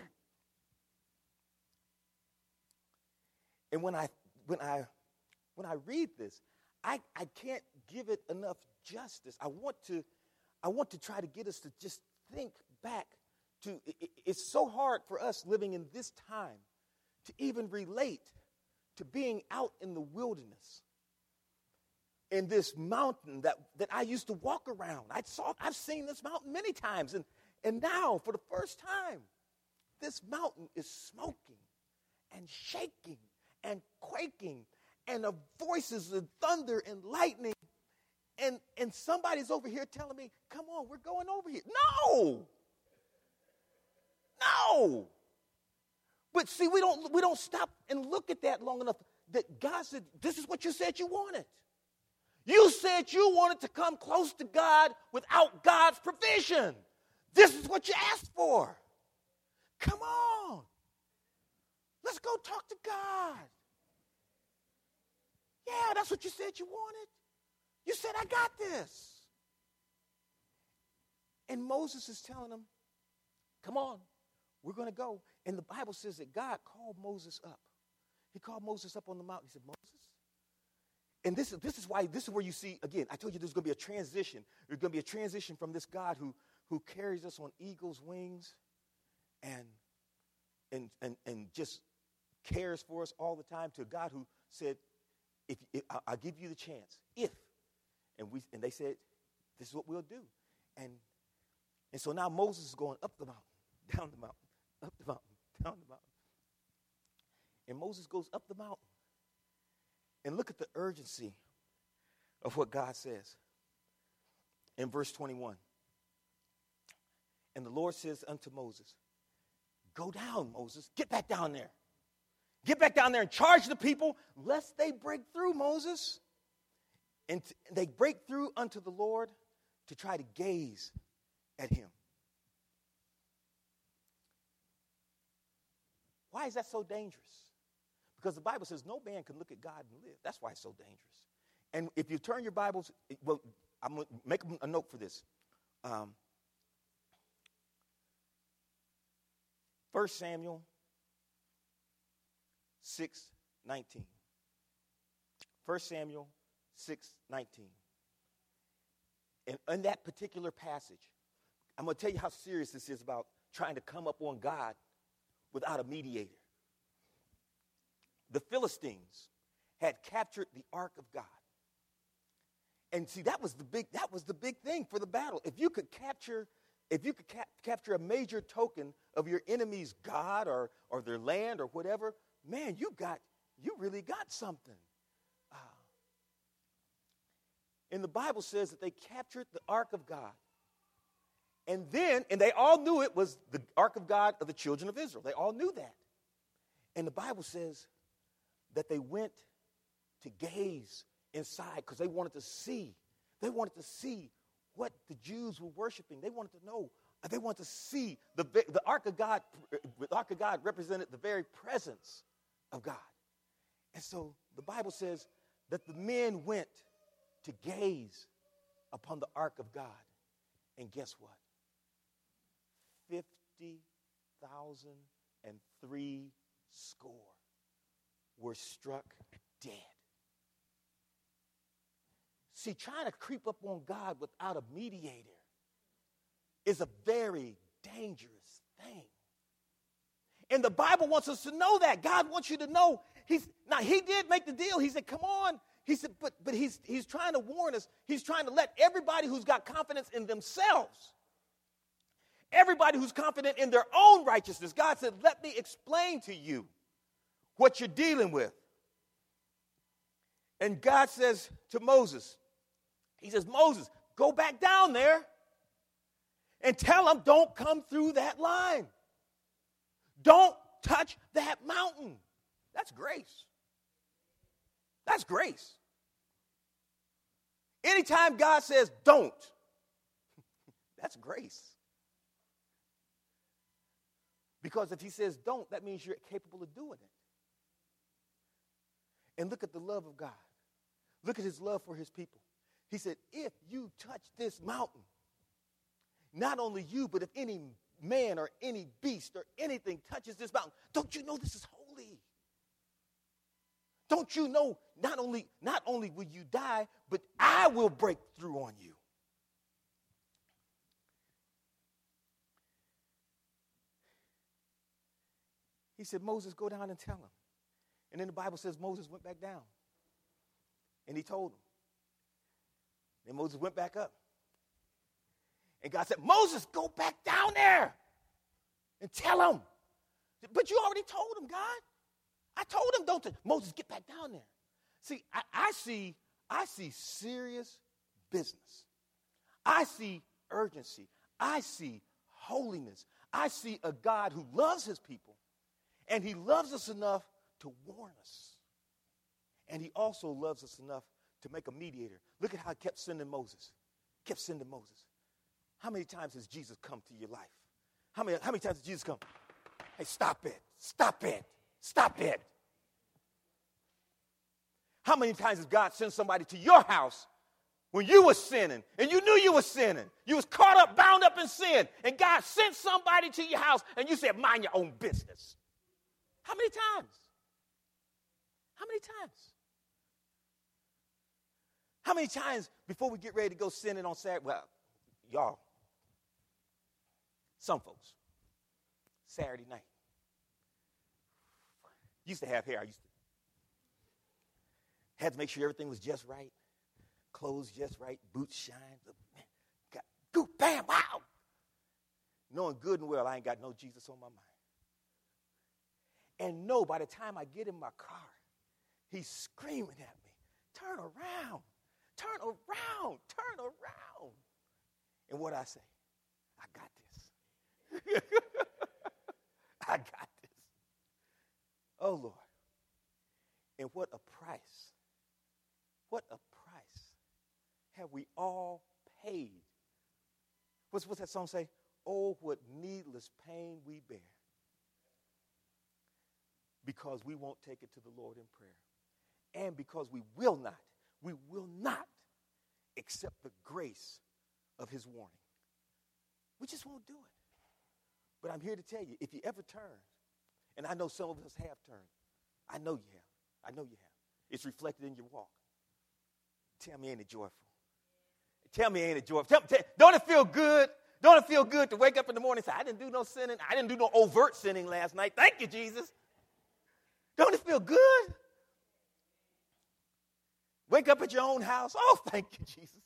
And when I when I when I read this, I, I can't give it enough justice. I want to I want to try to get us to just think back to it, it's so hard for us living in this time to even relate to being out in the wilderness, in this mountain that, that I used to walk around. I saw I've seen this mountain many times, and, and now for the first time, this mountain is smoking and shaking and quaking, and the voices of thunder and lightning, and, and somebody's over here telling me, come on, we're going over here. No! No! But see, we don't we don't stop and look at that long enough that God said, this is what you said you wanted. You said you wanted to come close to God without God's provision. This is what you asked for. Come on. Let's go talk to God. Yeah, that's what you said you wanted. You said, I got this. And Moses is telling them, come on, we're going to go. And the Bible says that God called Moses up. He called Moses up on the mountain. He said, Moses. And this is, this is why, this is where you see, again, I told you there's going to be a transition. There's going to be a transition from this God who, who carries us on eagle's wings and, and, and, and just cares for us all the time to a God who said, if, if I'll give you the chance, if. And we and they said, this is what we'll do. And and so now Moses is going up the mountain, down the mountain, up the mountain, down the mountain. And Moses goes up the mountain. And look at the urgency of what God says in verse twenty-one. And the Lord says unto Moses, go down, Moses. Get back down there. Get back down there and charge the people, lest they break through, Moses. And t- they break through unto the Lord to try to gaze at him. Why is that so dangerous? Because the Bible says no man can look at God and live. That's why it's so dangerous. And if you turn your Bibles, well, I'm going to make a note for this. Um, First Samuel six nineteen. First Samuel six nineteen. And in that particular passage, I'm going to tell you how serious this is about trying to come up on God without a mediator. The Philistines had captured the ark of God. And see, that was the big that was the big thing for the battle. If you could capture if you could cap- capture a major token of your enemy's God or or their land or whatever, man, you got you really got something. Uh, and the Bible says that they captured the ark of God. And then, and they all knew it was the ark of God of the children of Israel. They all knew that. And the Bible says that they went to gaze inside because they wanted to see. They wanted to see what the Jews were worshiping. They wanted to know. They wanted to see. The, the ark of God, the ark of God represented the very presence of God. And so the Bible says that the men went to gaze upon the ark of God. And guess what? fifty thousand and three score were struck dead. See, trying to creep up on God without a mediator is a very dangerous thing. And the Bible wants us to know that. God wants you to know. He's now he did make the deal. He said, come on. He said, but but he's he's trying to warn us. He's trying to let everybody who's got confidence in themselves, everybody who's confident in their own righteousness, God said, let me explain to you what you're dealing with. And God says to Moses, he says, Moses, go back down there and tell them don't come through that line. Don't touch that mountain. That's grace. That's grace. Anytime God says don't, that's grace. Because if he says don't, that means you're capable of doing it. And look at the love of God. Look at his love for his people. He said, if you touch this mountain, not only you, but if any man or any beast or anything touches this mountain, don't you know this is holy? Don't you know not only, not only will you die, but I will break through on you. He said, Moses, go down and tell him. And then the Bible says Moses went back down. And he told him. Then Moses went back up. And God said, Moses, go back down there and tell him. But you already told him, God. I told him, don't t- Moses, get back down there. See, I, I see, I see serious business. I see urgency. I see holiness. I see a God who loves his people. And he loves us enough to warn us. And he also loves us enough to make a mediator. Look at how he kept sending Moses. Kept sending Moses. How many times has Jesus come to your life? How many, how many times has Jesus come? Hey, stop it. Stop it. Stop it. How many times has God sent somebody to your house when you were sinning and you knew you were sinning? You was caught up, bound up in sin, and God sent somebody to your house and you said, mind your own business. How many times? How many times? How many times before we get ready to go sinning on Saturday? Well, y'all, some folks, Saturday night. Used to have hair. I used to had to make sure everything was just right, clothes just right, boots shine. Got, go, bam, wow. Knowing good and well I ain't got no Jesus on my mind. And no, by the time I get in my car, he's screaming at me, turn around, turn around, turn around. And what I say, I got this. I got this. Oh, Lord. And what a price. What a price have we all paid. What's, what's that song say? Oh, what needless pain we bear. Because we won't take it to the Lord in prayer. And because we will not, we will not accept the grace of his warning. We just won't do it. But I'm here to tell you, if you ever turn, and I know some of us have turned, I know you have. I know you have. It's reflected in your walk. Tell me, ain't it joyful? Tell me, ain't it joyful? Tell, tell, don't it feel good? Don't it feel good to wake up in the morning and say, I didn't do no sinning. I didn't do no overt sinning last night. Thank you, Jesus. Don't it feel good? Wake up at your own house. Oh, thank you, Jesus.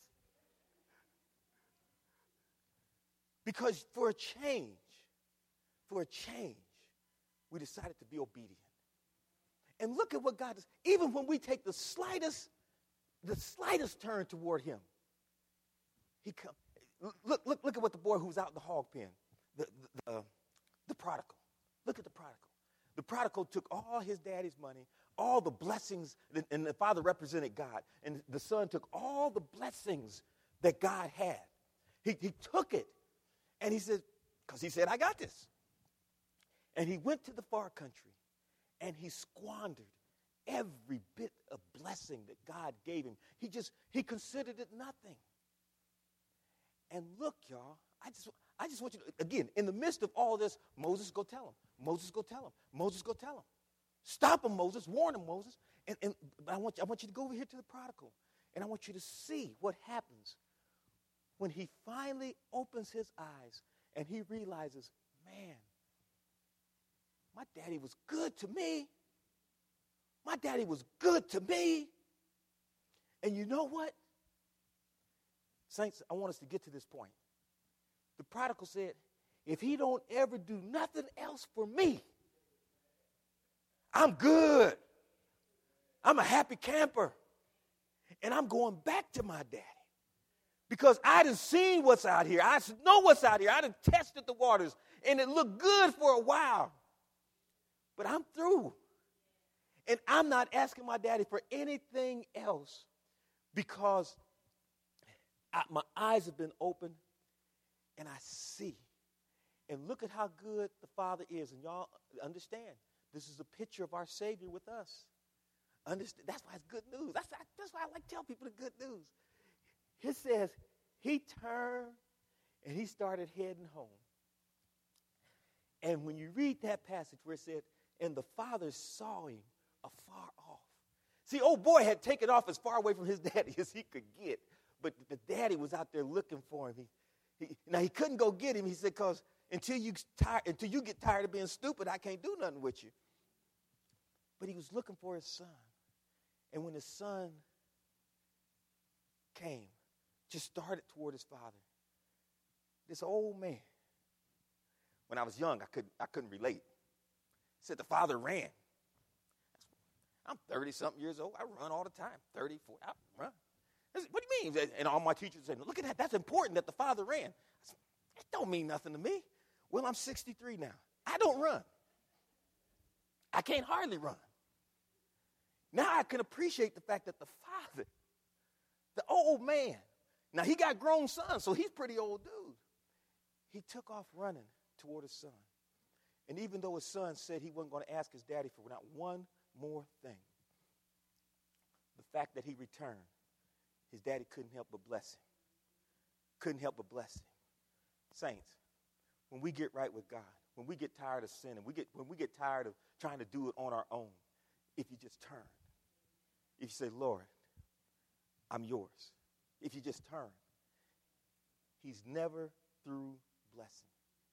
Because for a change, for a change, we decided to be obedient. And look at what God does. Even when we take the slightest, the slightest turn toward him, he come. Look, look, look at what the boy who's out in the hog pen, the, the, uh, the prodigal. Look at the prodigal. The prodigal took all his daddy's money, all the blessings, and the father represented God, and the son took all the blessings that God had. He, he took it, and he said, because he said, I got this. And he went to the far country, and he squandered every bit of blessing that God gave him. He just, he considered it nothing. And look, y'all, I just, I just want you to, again, in the midst of all this, Moses, go tell him. Moses, go tell him. Moses, go tell him. Stop him, Moses. Warn him, Moses. And, and but I want, you, I want you to go over here to the prodigal, and I want you to see what happens when he finally opens his eyes and he realizes, man, my daddy was good to me. My daddy was good to me. And you know what? Saints, I want us to get to this point. The prodigal said, if he don't ever do nothing else for me, I'm good. I'm a happy camper. And I'm going back to my daddy. Because I done seen what's out here. I know what's out here. I done tested the waters. And it looked good for a while. But I'm through. And I'm not asking my daddy for anything else because I, my eyes have been opened and I see. And look at how good the Father is. And y'all understand, this is a picture of our Savior with us. Understand? That's why it's good news. That's, that's why I like to tell people the good news. It says he turned and he started heading home. And when you read that passage where it said, and the father saw him afar off. See, old boy had taken off as far away from his daddy as he could get. But the daddy was out there looking for him. He, he, now, he couldn't go get him. He said, because until you, tire, until you get tired of being stupid, I can't do nothing with you. But he was looking for his son. And when his son came, just started toward his father, this old man, when I was young, I couldn't, I couldn't relate. Said the father ran. I'm thirty-something years old. I run all the time. thirty, forty, I run. Said, what do you mean? And all my teachers said, look at that. That's important that the father ran. I said, it don't mean nothing to me. Well, I'm sixty-three now. I don't run. I can't hardly run. Now I can appreciate the fact that the father, the old man, now he got grown sons, so he's a pretty old dude. He took off running toward his son. And even though his son said he wasn't going to ask his daddy for not one more thing, the fact that he returned, his daddy couldn't help but bless him. Couldn't help but bless him. Saints, when we get right with God, when we get tired of sinning, we get, when we get tired of trying to do it on our own, if you just turn, if you say, Lord, I'm yours, if you just turn, he's never through blessing.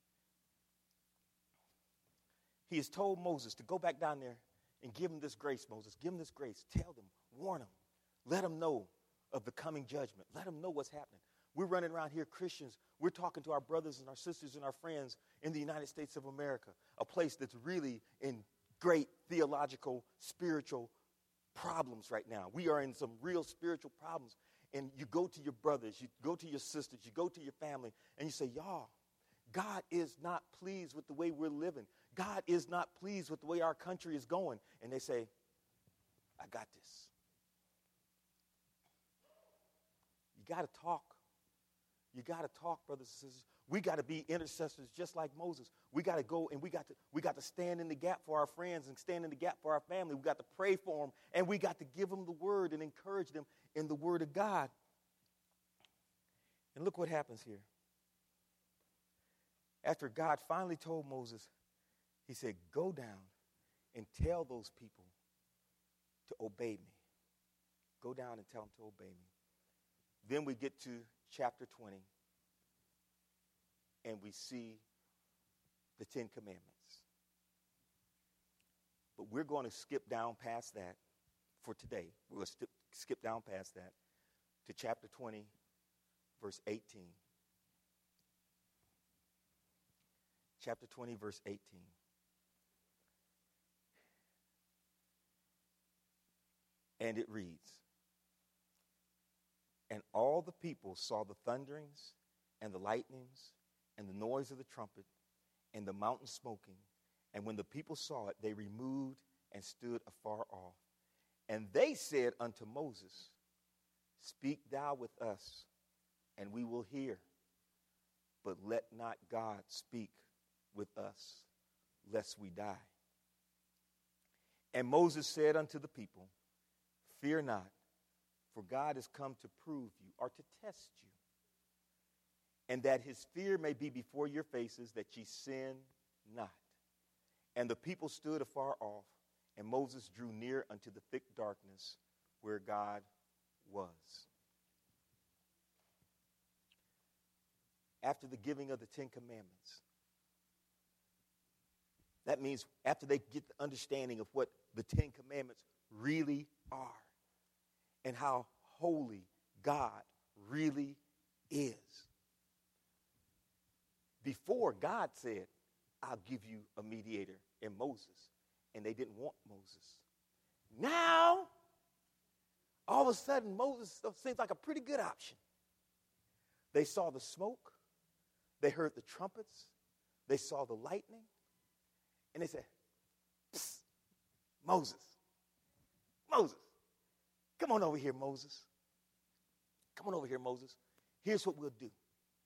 He has told Moses to go back down there and give him this grace, Moses. Give him this grace. Tell them, warn them, let them know of the coming judgment. Let them know what's happening. We're running around here, Christians. We're talking to our brothers and our sisters and our friends in the United States of America, a place that's really in great theological, spiritual problems right now. We are in some real spiritual problems. And you go to your brothers, you go to your sisters, you go to your family, and you say, y'all, God is not pleased with the way we're living. God is not pleased with the way our country is going. And they say, I got this. You got to talk. You got to talk, brothers and sisters. We got to be intercessors just like Moses. We got to go and we got to we got to stand in the gap for our friends and stand in the gap for our family. We got to pray for them, and we got to give them the word and encourage them in the word of God. And look what happens here. After God finally told Moses, he said, go down and tell those people to obey me. Go down and tell them to obey me. Then we get to chapter twenty, and we see the Ten Commandments. But we're going to skip down past that for today. We're going to skip, skip down past that to chapter twenty, verse eighteen. Chapter twenty, verse eighteen. And it reads, and all the people saw the thunderings and the lightnings and the noise of the trumpet and the mountain smoking. And when the people saw it, they removed and stood afar off. And they said unto Moses, speak thou with us, and we will hear. But let not God speak with us, lest we die. And Moses said unto the people, fear not, for God has come to prove you, or to test you, and that his fear may be before your faces, that ye sin not. And the people stood afar off, and Moses drew near unto the thick darkness where God was. After the giving of the Ten Commandments, that means after they get the understanding of what the Ten Commandments really are, and how holy God really is. Before, God said, I'll give you a mediator in Moses, and they didn't want Moses. Now, all of a sudden, Moses seems like a pretty good option. They saw the smoke, they heard the trumpets, they saw the lightning, and they said, psst, Moses, Moses. Come on over here, Moses. Come on over here, Moses. Here's what we'll do.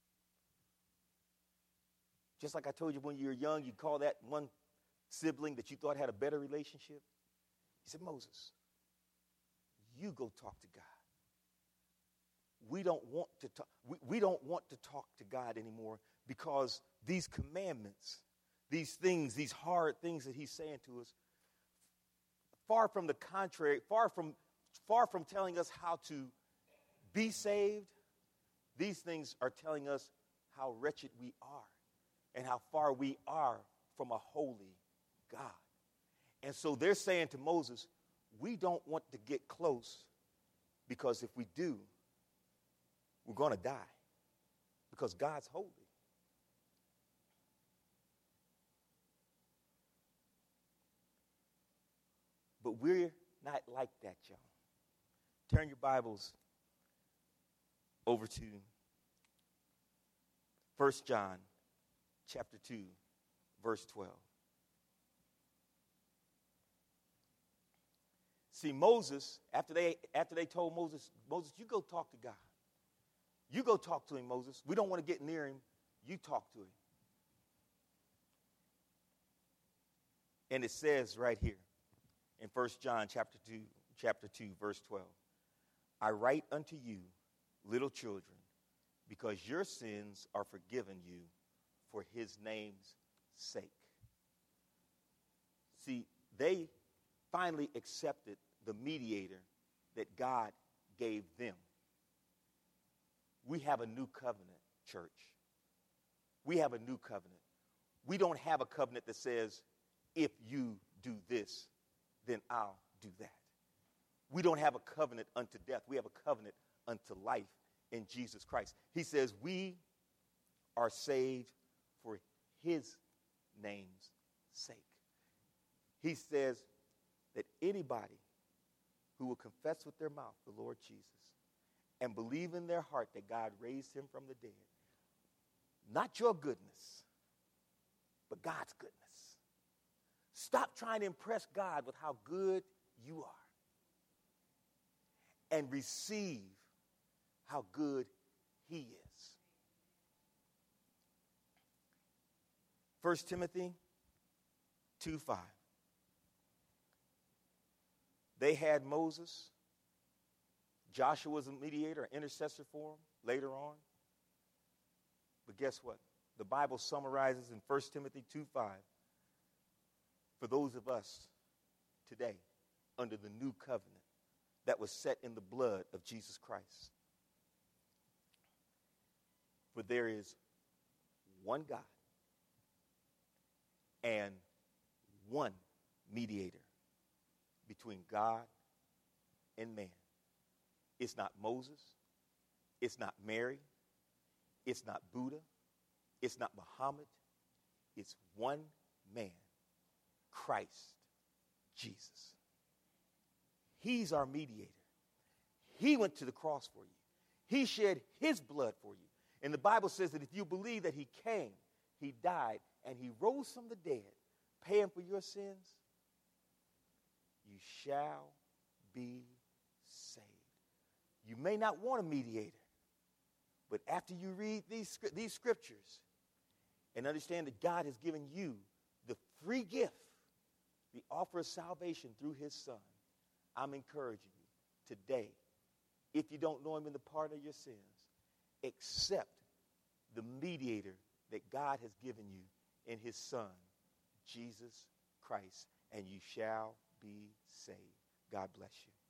Just like I told you when you were young, you call that one sibling that you thought had a better relationship. He said, Moses, you go talk to God. We don't want to talk, we, we don't want to talk to God anymore, because these commandments, these things, these hard things that he's saying to us, far from the contrary, far from Far from telling us how to be saved, these things are telling us how wretched we are and how far we are from a holy God. And so they're saying to Moses, we don't want to get close, because if we do, we're going to die, because God's holy. But we're not like that, y'all. Turn your Bibles over to First John chapter two, verse twelve. See, Moses, after they after they told Moses, Moses, you go talk to God. You go talk to him, Moses. We don't want to get near him. You talk to him. And it says right here in First John chapter two, chapter two, verse twelve, I write unto you, little children, because your sins are forgiven you for his name's sake. See, they finally accepted the mediator that God gave them. We have a new covenant, church. We have a new covenant. We don't have a covenant that says, if you do this, then I'll do that. We don't have a covenant unto death. We have a covenant unto life in Jesus Christ. He says we are saved for his name's sake. He says that anybody who will confess with their mouth the Lord Jesus and believe in their heart that God raised him from the dead, not your goodness, but God's goodness. Stop trying to impress God with how good you are and receive how good he is. First Timothy two five. They had Moses. Joshua was a mediator, an intercessor for him later on. But guess what? The Bible summarizes in First Timothy two five. For those of us today under the new covenant that was set in the blood of Jesus Christ. For there is one God and one mediator between God and man. It's not Moses. It's not Mary. It's not Buddha. It's not Muhammad. It's one man, Christ Jesus. He's our mediator. He went to the cross for you. He shed his blood for you. And the Bible says that if you believe that he came, he died, and he rose from the dead, paying for your sins, you shall be saved. You may not want a mediator, but after you read these, these scriptures and understand that God has given you the free gift, the offer of salvation through his son, I'm encouraging you today, if you don't know him in the pardon of your sins, accept the mediator that God has given you in his son, Jesus Christ, and you shall be saved. God bless you.